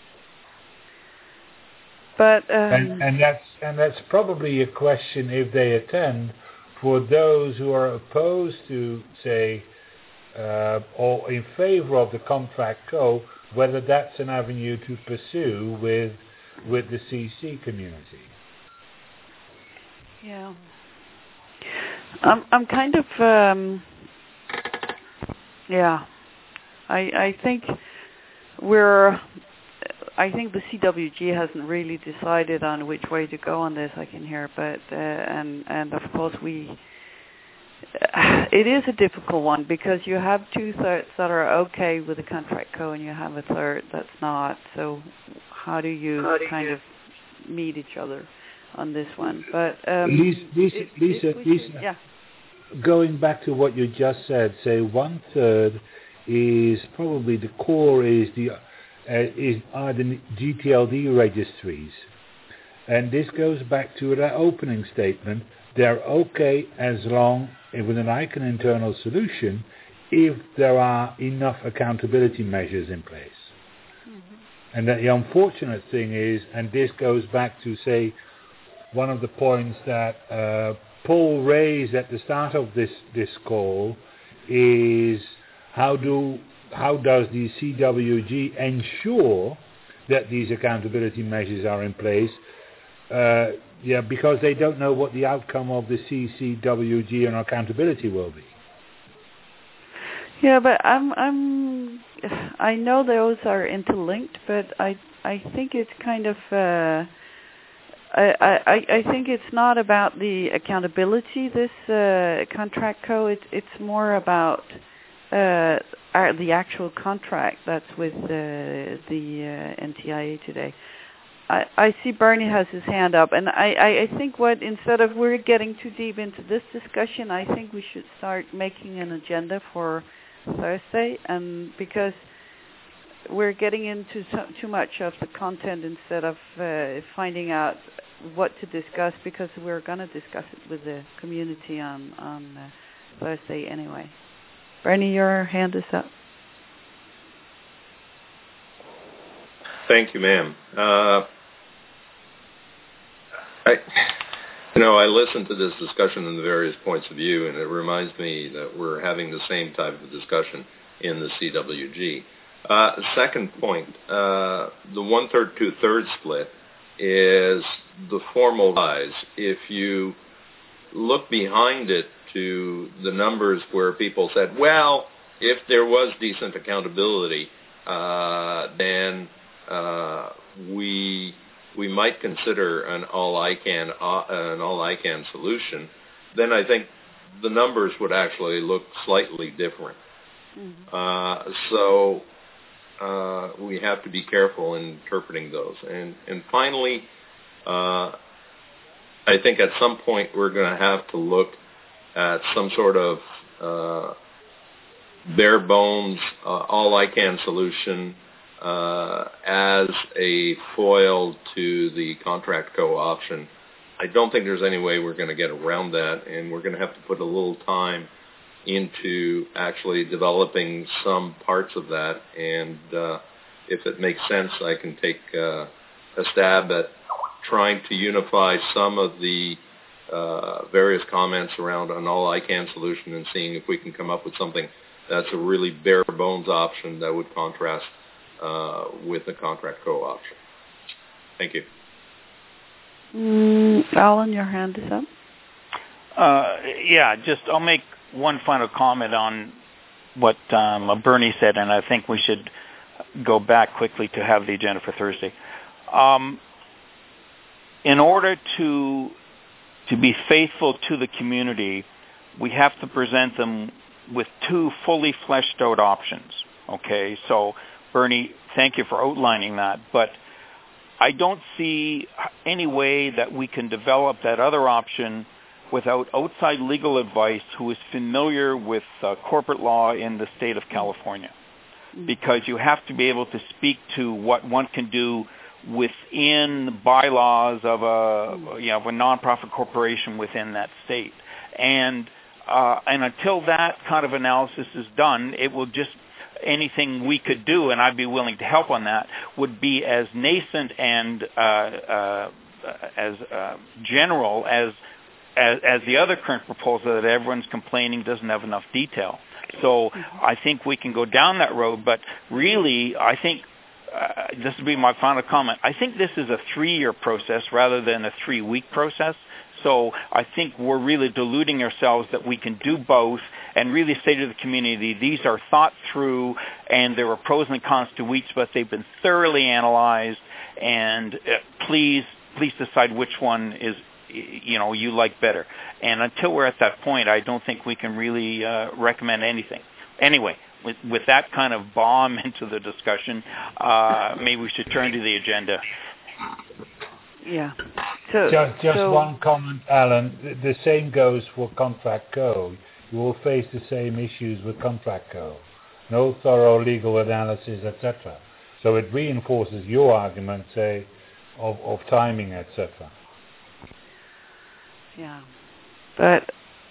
But um, and, and that's and that's probably a question, if they attend, for those who are opposed to, say, uh, or in favor of the contract co, whether that's an avenue to pursue with with the C C community. Yeah, I'm I'm kind of um, yeah, I I think we're. I think the C W G hasn't really decided on which way to go on this, I can hear, but uh, and and of course we, uh, it is a difficult one because you have two thirds that are okay with the contract co and you have a third that's not, so how do you how do kind you? of meet each other on this one? But um, Lisa, Lisa, if, Lisa, if Lisa should, yeah. going back to what you just said, say one third is probably the core is the Uh, is, are the G T L D registries. And this goes back to that opening statement. They're okay as long, with an I C A N internal solution, if there are enough accountability measures in place. Mm-hmm. And that the unfortunate thing is, and this goes back to, say, one of the points that uh, Paul raised at the start of this, this call is how do how does the C W G ensure that these accountability measures are in place? Uh, yeah, because they don't know what the outcome of the C C W G and accountability will be. Yeah, but I'm I'm I know those are interlinked, but I I think it's kind of uh, I, I I think it's not about the accountability. This uh, contract code, it's it's more about uh, our, the actual contract that's with uh, the uh, N T I A today. I, I see Bernie has his hand up, and I, I, I think what instead of we're getting too deep into this discussion, I think we should start making an agenda for Thursday, and because we're getting into so, too much of the content instead of uh, finding out what to discuss, because we're going to discuss it with the community on, on uh, Thursday anyway. Bernie, your hand is up. Thank you, ma'am. Uh, I, you know, I listened to this discussion and the various points of view, and it reminds me that we're having the same type of discussion in the C W G. Uh, second point, uh, the one-third, two-thirds split is the formal rise. If you look behind it to the numbers where people said, well, if there was decent accountability, uh, then uh, we we might consider an all I can uh, an all I can solution, then I think the numbers would actually look slightly different. Mm-hmm. Uh, so uh, we have to be careful in interpreting those. And and finally, uh, I think at some point we're going to have to look at some sort of uh, bare bones uh, all I can solution uh, as a foil to the contract co-option. I don't think there's any way we're going to get around that, and we're going to have to put a little time into actually developing some parts of that. And uh, if it makes sense, I can take uh, a stab at trying to unify some of the uh, various comments around an all I can solution and seeing if we can come up with something that's a really bare bones option that would contrast uh, with the contract co-option. Thank you. Mm, Alan, your hand is up. Uh, yeah, just I'll make one final comment on what um, Bernie said, and I think we should go back quickly to have the agenda for Thursday. Um, in order to to be faithful to the community, we have to present them with two fully fleshed out options. Okay, so Bernie, thank you for outlining that, but I don't see any way that we can develop that other option without outside legal advice who is familiar with uh, corporate law in the state of California, because you have to be able to speak to what one can do within bylaws of a you know of a nonprofit corporation within that state, and uh, and until that kind of analysis is done, it will just anything we could do, and I'd be willing to help on that, would be as nascent and uh, uh, as uh, general as, as as the other current proposal that everyone's complaining doesn't have enough detail. So I think we can go down that road, but really I think uh, this would be my final comment. I think this is a three-year process rather than a three-week process. So I think we're really deluding ourselves that we can do both and really say to the community, these are thought through and there are pros and cons to each, but they've been thoroughly analyzed, and uh, please, please decide which one is, you know, you like better. And until we're at that point, I don't think we can really uh, recommend anything. Anyway, with, with that kind of bomb into the discussion, uh, maybe we should turn to the agenda. Yeah. So, just just so one comment, Alan. The, the same goes for contract code. You will face the same issues with contract code. No thorough legal analysis, et cetera. So it reinforces your argument, say, of, of timing, et cetera. Yeah. But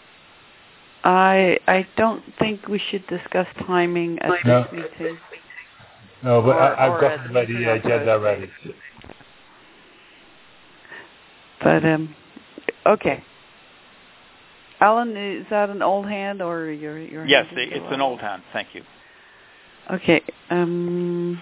I I don't think we should discuss timing at no. this meeting. No, but or, I, I've or got the agenda ready. but um, okay. Alan, is that an old hand or your your? Yes, hand it's an old hand. Thank you. Okay. Um,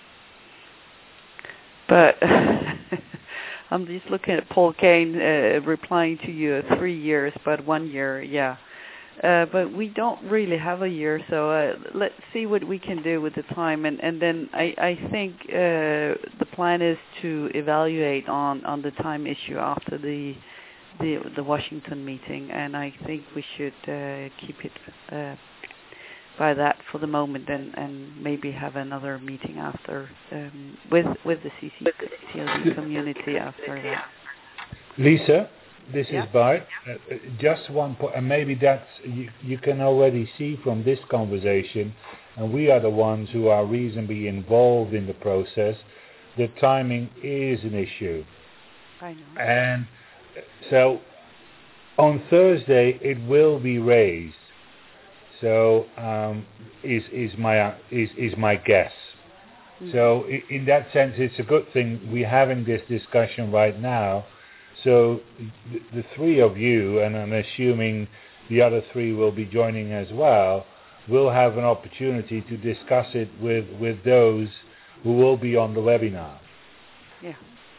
but I'm just looking at Paul Kane uh, replying to you three years, but one year, yeah. Uh, but we don't really have a year, so uh, let's see what we can do with the time. And, and then I, I think uh, the plan is to evaluate on, on the time issue after the, the the Washington meeting, and I think we should uh, keep it uh, by that for the moment, and, and maybe have another meeting after um, with with the C C C L D community after that. Lisa? This yeah. is Bart. Uh, just one point, and maybe that's, you, you can already see from this conversation, and we are the ones who are reasonably involved in the process, the timing is an issue. I know. And so on Thursday it will be raised. So um, is is my is is my guess. Mm-hmm. So in, in that sense, it's a good thing we're having this discussion right now. So the, the three of you, and I'm assuming the other three will be joining as well, will have an opportunity to discuss it with, with those who will be on the webinar. Yeah.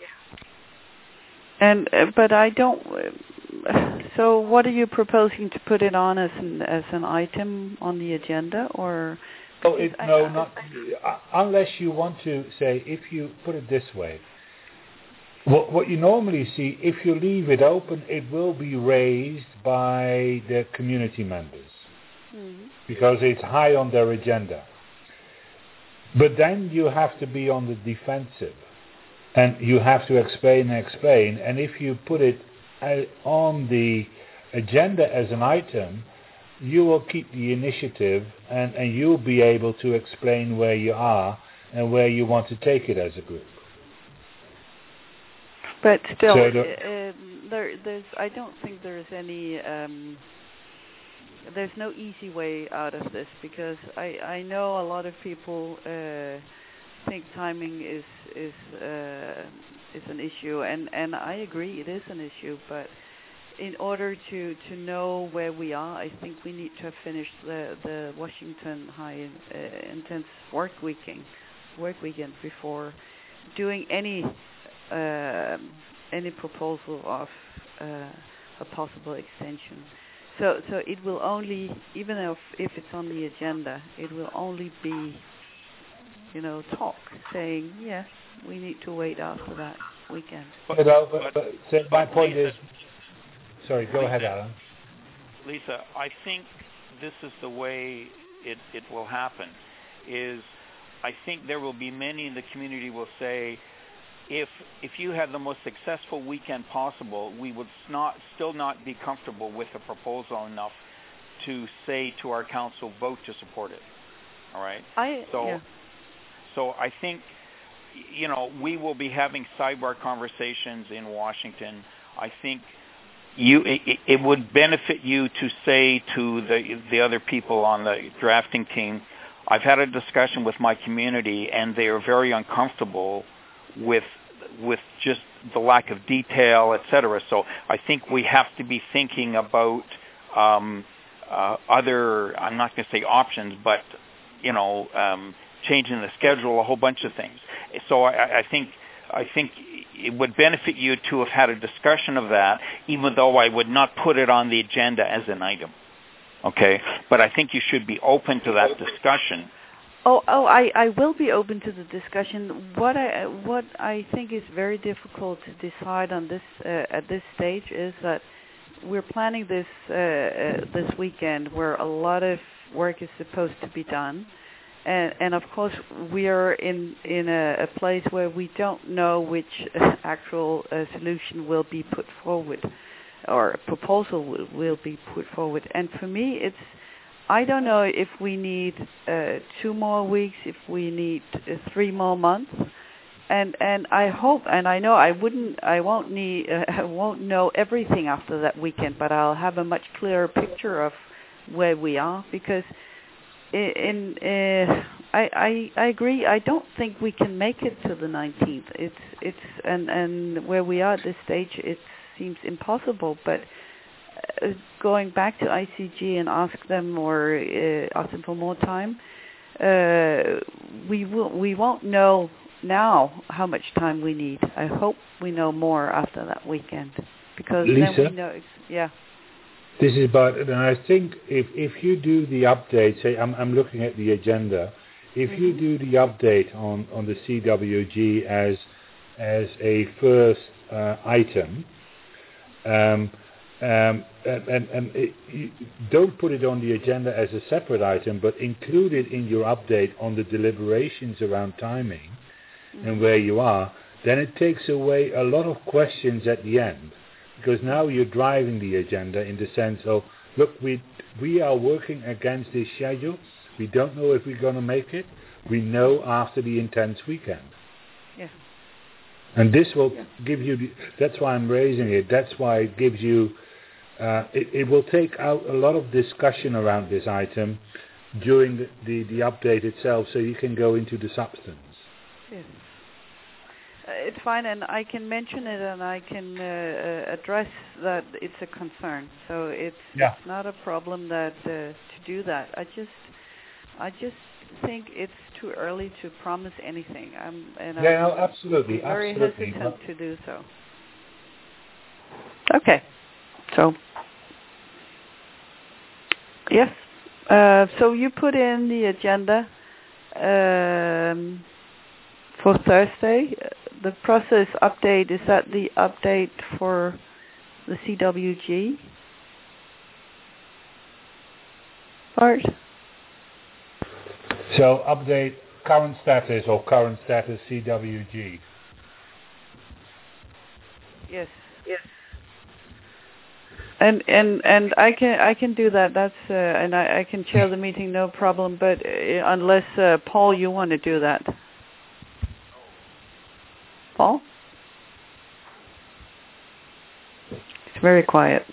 And uh, but I don't. Uh, so what are you proposing to put it on as an as an item on the agenda, or? Oh, it, no, not uh, unless you want to say. If you put it this way. What, what you normally see, if you leave it open, it will be raised by the community members mm-hmm. because it's high on their agenda. But then you have to be on the defensive, and you have to explain and explain. And if you put it on the agenda as an item, you will keep the initiative, and, and you'll be able to explain where you are and where you want to take it as a group. But still, so the, uh, there, there's. I don't think there's any. Um, there's no easy way out of this, because I, I know a lot of people uh, think timing is is uh, is an issue, and, and I agree it is an issue. But in order to, to know where we are, I think we need to have finished the the Washington High uh, Intense Work Weekend work weekend before doing any. Uh, any proposal of uh, a possible extension. So so it will only, even if, if it's on the agenda, it will only be, you know, talk, saying, yes, we need to wait after that weekend. But, but, but, but so my point Lisa, is, sorry, go Lisa, ahead, Alan. Lisa, I think this is the way it, it will happen, is I think there will be many in the community will say, If if you had the most successful weekend possible, we would not, still not be comfortable with the proposal enough to say to our council, vote to support it. All right? I, so, yeah. so I think, you know, we will be having sidebar conversations in Washington. I think you it, it would benefit you to say to the the other people on the drafting team, I've had a discussion with my community, and they are very uncomfortable with with just the lack of detail, et cetera. So I think we have to be thinking about um, uh, other, I'm not going to say options, but, you know, um, changing the schedule, a whole bunch of things. So I, I think I think it would benefit you to have had a discussion of that, even though I would not put it on the agenda as an item. Okay? But I think you should be open to that discussion. Oh, oh, I, I will be open to the discussion. What I what I think is very difficult to decide on this uh, at this stage is that we're planning this uh, uh, this weekend where a lot of work is supposed to be done, and and of course we are in in a, a place where we don't know which actual uh, solution will be put forward, or a proposal will, will be put forward. And for me, it's I don't know if we need uh, two more weeks, if we need uh, three more months, and and I hope, and I know I wouldn't, I won't need, uh, I won't know everything after that weekend, but I'll have a much clearer picture of where we are, because in, in uh, I, I I agree. I don't think we can make it to the nineteenth. It's it's and and where we are at this stage, it seems impossible. But uh, going back to I C G and ask them or uh, ask them for more time, uh, we will we won't know now how much time we need. I hope we know more after that weekend, because Lisa? then we know. It's, yeah. This is about, and I think if if you do the update, say I'm I'm looking at the agenda, if mm-hmm. you do the update on, on the C W G as as a first uh, item, um, um, and and, and it, you don't put it on the agenda as a separate item, but include it in your update on the deliberations around timing mm-hmm. and where you are, then it takes away a lot of questions at the end. Because now you're driving the agenda in the sense of, look, we we are working against this schedule. We don't know if we're going to make it. We know after the intense weekend. Yeah. And this will yeah. give you, the, that's why I'm raising it, that's why it gives you, uh, it, it will take out a lot of discussion around this item during the, the, the update itself, so you can go into the substance. Yes. It's fine, and I can mention it, and I can uh, address that it's a concern. So it's, yeah. it's not a problem that uh, to do that. I just, I just think it's too early to promise anything. I'm, and yeah, I'm no, absolutely, very absolutely. hesitant to do so. Okay, so yes, uh, so you put in the agenda um, for Thursday. The process update, is that the update for the C W G part? So update current status or current status C W G. Yes. Yes. And and and I can I can do that. That's uh, and I, I can chair the meeting, no problem. But uh, unless uh, Paul, you want to do that. Paul? It's very quiet.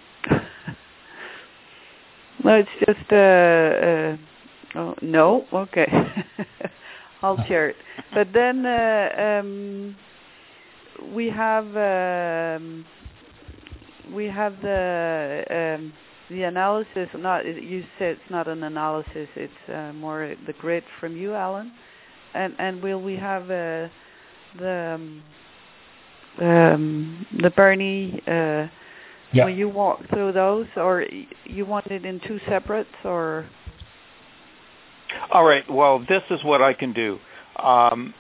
No, it's just, uh, uh, oh, no? Okay. I'll chair it. But then uh, um, we have um, we have the um, the analysis. Not you said it's not an analysis. It's uh, more the grid from you, Alan. And and will we have uh, the um, um, the Bernie? Uh, yeah. Will you walk through those, or you want it in two separates, or? All right. Well, this is what I can do. Um,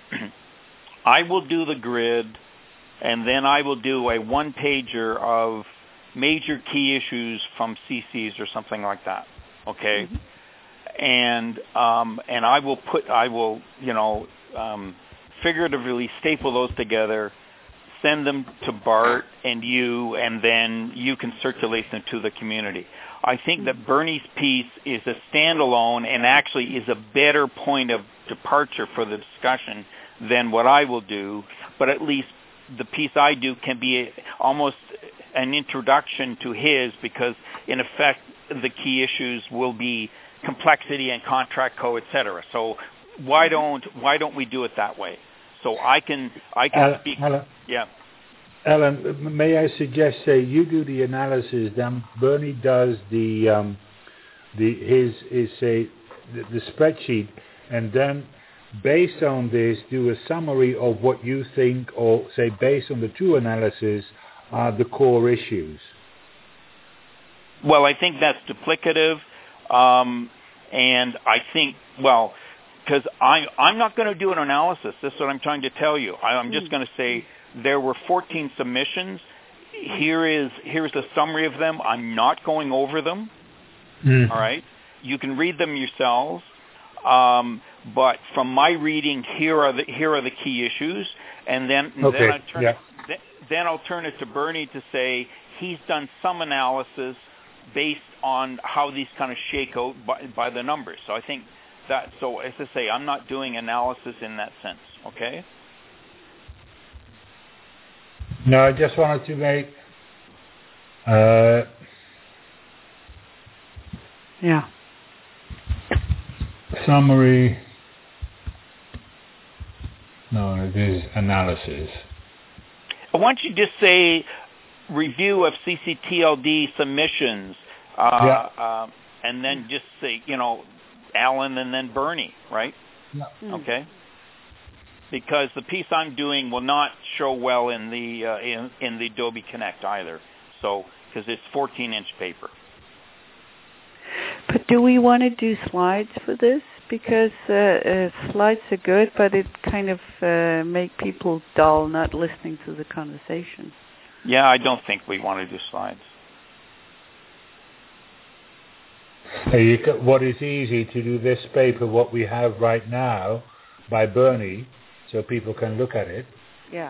I will do the grid, and then I will do a one-pager of major key issues from C Cs or something like that. Okay. Mm-hmm. And um, and I will put I will you know um, figuratively staple those together. Send them to Bart and you, and then you can circulate them to the community. I think that Bernie's piece is a standalone and actually is a better point of departure for the discussion than what I will do, but at least the piece I do can be a, almost an introduction to his, because in effect the key issues will be complexity and contract co, et cetera. So why don't why don't we do it that way? So I can I can Alan, speak. Alan, yeah. Alan, may I suggest, say you do the analysis, then Bernie does the um, the his is say the, the spreadsheet, and then based on this do a summary of what you think, or say based on the two analysis, are the core issues. Well, I think that's duplicative, um, and I think well. Because I'm not going to do an analysis. This is what I'm trying to tell you. I, I'm just going to say there were fourteen submissions. Here is here's a summary of them. I'm not going over them. Mm. All right, you can read them yourselves. Um, but from my reading, here are the here are the key issues, and then okay. then I turn yeah. it, th- then I'll turn it to Bernie to say he's done some analysis based on how these kind of shake out by, by the numbers. So I think. That, so as I say, I'm not doing analysis in that sense, okay? No, I just wanted to make uh, yeah summary No, it is analysis. Why don't you just say review of C C T L D submissions, uh, Yeah. uh, and then just say, you know, Alan and then Bernie, right? Yeah. Mm. Okay. Because the piece I'm doing will not show well in the uh, in, in the Adobe Connect either. So, because it's fourteen inch paper. But do we want to do slides for this? Because uh, uh, slides are good, but it kind of uh, make people dull, not listening to the conversation. Yeah, I don't think we want to do slides. Hey, you ca- what is easy to do this paper, what we have right now, by Bernie, so people can look at it. Yeah.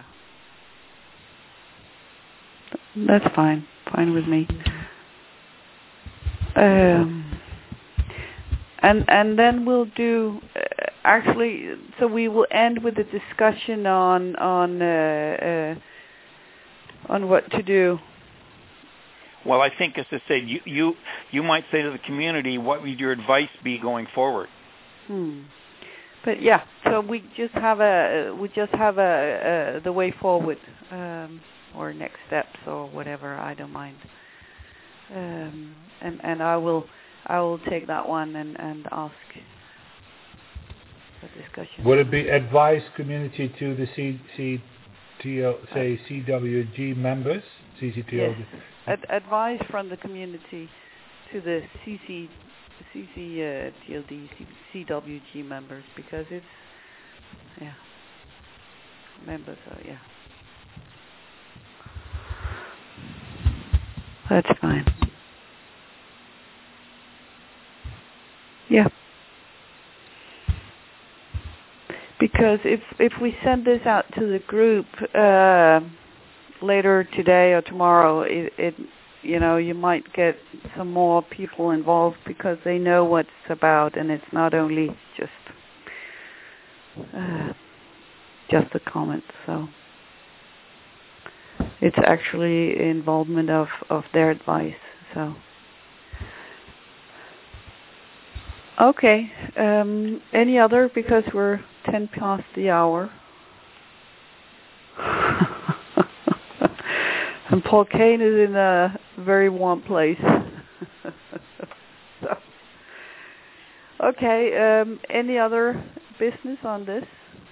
That's fine. Fine with me. Um, and and then we'll do uh, actually. So we will end with a discussion on on uh, uh, on what to do. Well, I think, as I said, you you you might say to the community, what would your advice be going forward? Hmm. But yeah, so we just have a we just have a, a the way forward um, or next steps or whatever. I don't mind. Um, and and I will I will take that one and, and ask for discussion. Would it be advice community to the C, C, T L, say C W G members, C C T L? Yes. Ad- advice from the community to the C C C C uh, T L D C, C W G members, because it's yeah members are yeah that's fine. Yeah. Because if if we send this out to the group uh, later today or tomorrow, it, it you know you might get some more people involved because they know what it's about, and it's not only just uh, just the comments. So it's actually involvement of, of their advice. So. Okay. Um, any other? Because we're ten past the hour. And Paul Kane is in a very warm place. So. Okay. Um, any other business on this?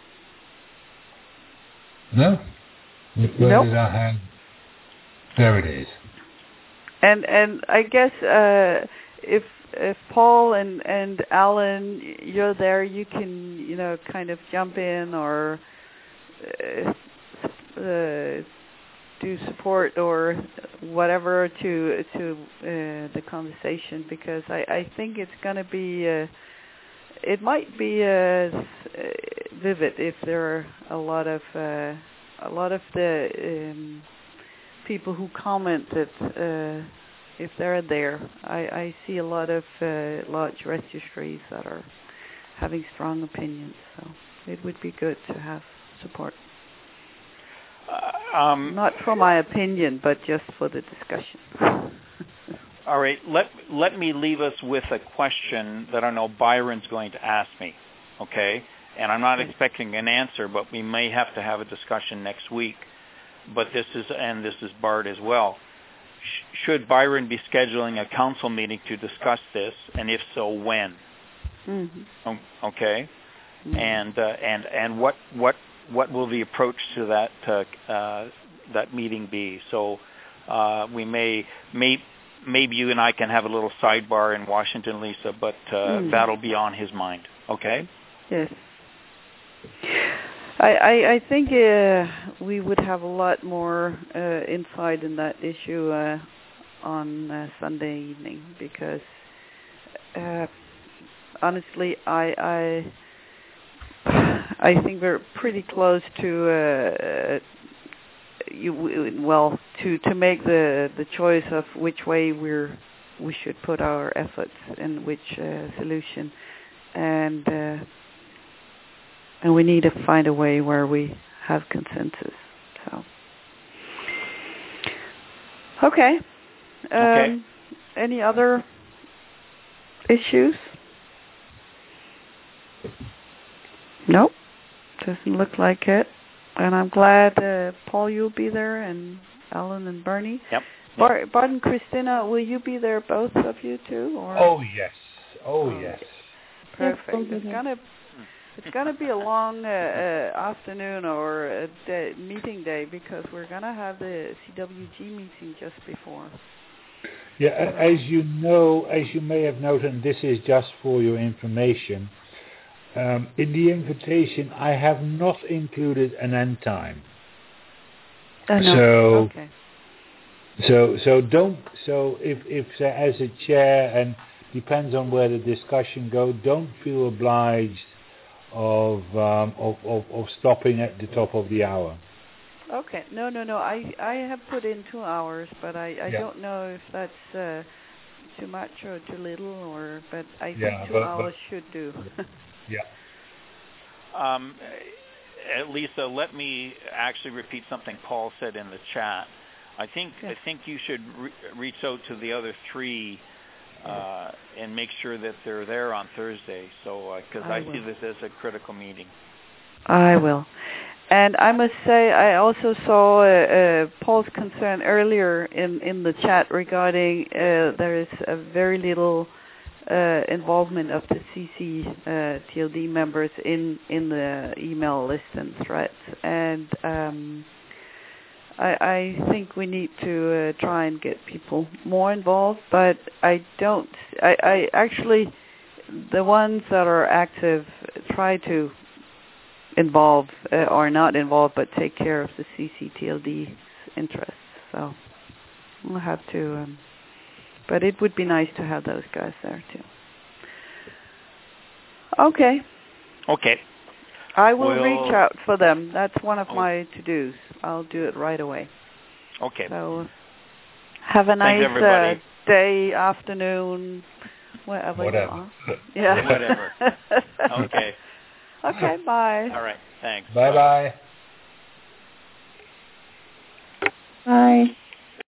No. Where Nope. did I have? There it is. And and I guess uh, if. If Paul and, and Alan, you're there, you can, you know, kind of jump in or uh, uh, do support or whatever to to uh, the conversation, because I, I think it's going to be, uh, it might be uh, vivid if there are a lot of uh, a lot of the um, people who commented. Uh, If they're there, I, I see a lot of uh, large registries that are having strong opinions, so it would be good to have support. Uh, um, Not for my opinion, but just for the discussion. all right, let let me leave us with a question that I know Byron's going to ask me, okay? And I'm not expecting an answer, but we may have to have a discussion next week. But this is, and this is Bart as well. Should Byron be scheduling a council meeting to discuss this, and if so, when? Mm-hmm. Okay, mm-hmm. and uh, and and what what what will the approach to that uh, uh, that meeting be? So uh, we may may maybe you and I can have a little sidebar in Washington, Lisa, but uh, mm. that'll be on his mind. Okay. Yes. I, I, I think uh, we would have a lot more uh, insight in that issue uh, on uh, Sunday evening, because uh, honestly, I, I I think we're pretty close to uh, you, well to, to make the, the choice of which way we're we should put our efforts in which uh, solution, and. Uh, And we need to find a way where we have consensus. So, okay. Um, okay. Any other issues? No. Doesn't look like it. And I'm glad, uh, Paul, you'll be there, and Alan and Bernie. Yep. Bar- yep. Bart and Christina, will you be there, both of you too? Or? Oh yes. Oh, oh yes. Perfect. It's gonna, it's gonna be a long uh, uh, afternoon or a day, meeting day, because we're gonna have the C W G meeting just before. Yeah, as you know, as you may have noted, and this is just for your information. Um, in the invitation, I have not included an end time. Uh, no. So, okay. so, so don't. So, if, if say, as a chair, and depends on where the discussion goes, don't feel obliged of, um, of of of stopping at the top of the hour. Okay. No, no, no. I I have put in two hours, but I I Yeah. don't know if that's uh, too much or too little, or but I think Yeah, two but- hours but- should do. Yeah. Um, uh, Lisa, let me actually repeat something Paul said in the chat. I think Yes. I think you should re- reach out to the other three uh, and make sure that they're there on Thursday. So, because I I, see will. this as a critical meeting. I will. And I must say, I also saw uh, uh, Paul's concern earlier in, in the chat regarding uh, there is a very little uh, involvement of the C C uh, T L D members in, in the email list and threads. And um, I, I think we need to uh, try and get people more involved, but I don't, I, I actually, the ones that are active try to involve uh, or not involved, but take care of the C C T L D's interests. So we'll have to, um, but it would be nice to have those guys there too. Okay. Okay. I will We'll, reach out for them. That's one of oh. my to-dos. I'll do it right away. Okay. So have a nice uh, day, afternoon, wherever Whatever. you are. Yeah. Whatever. Okay. Okay, bye. All right. Thanks. Bye-bye. Bye.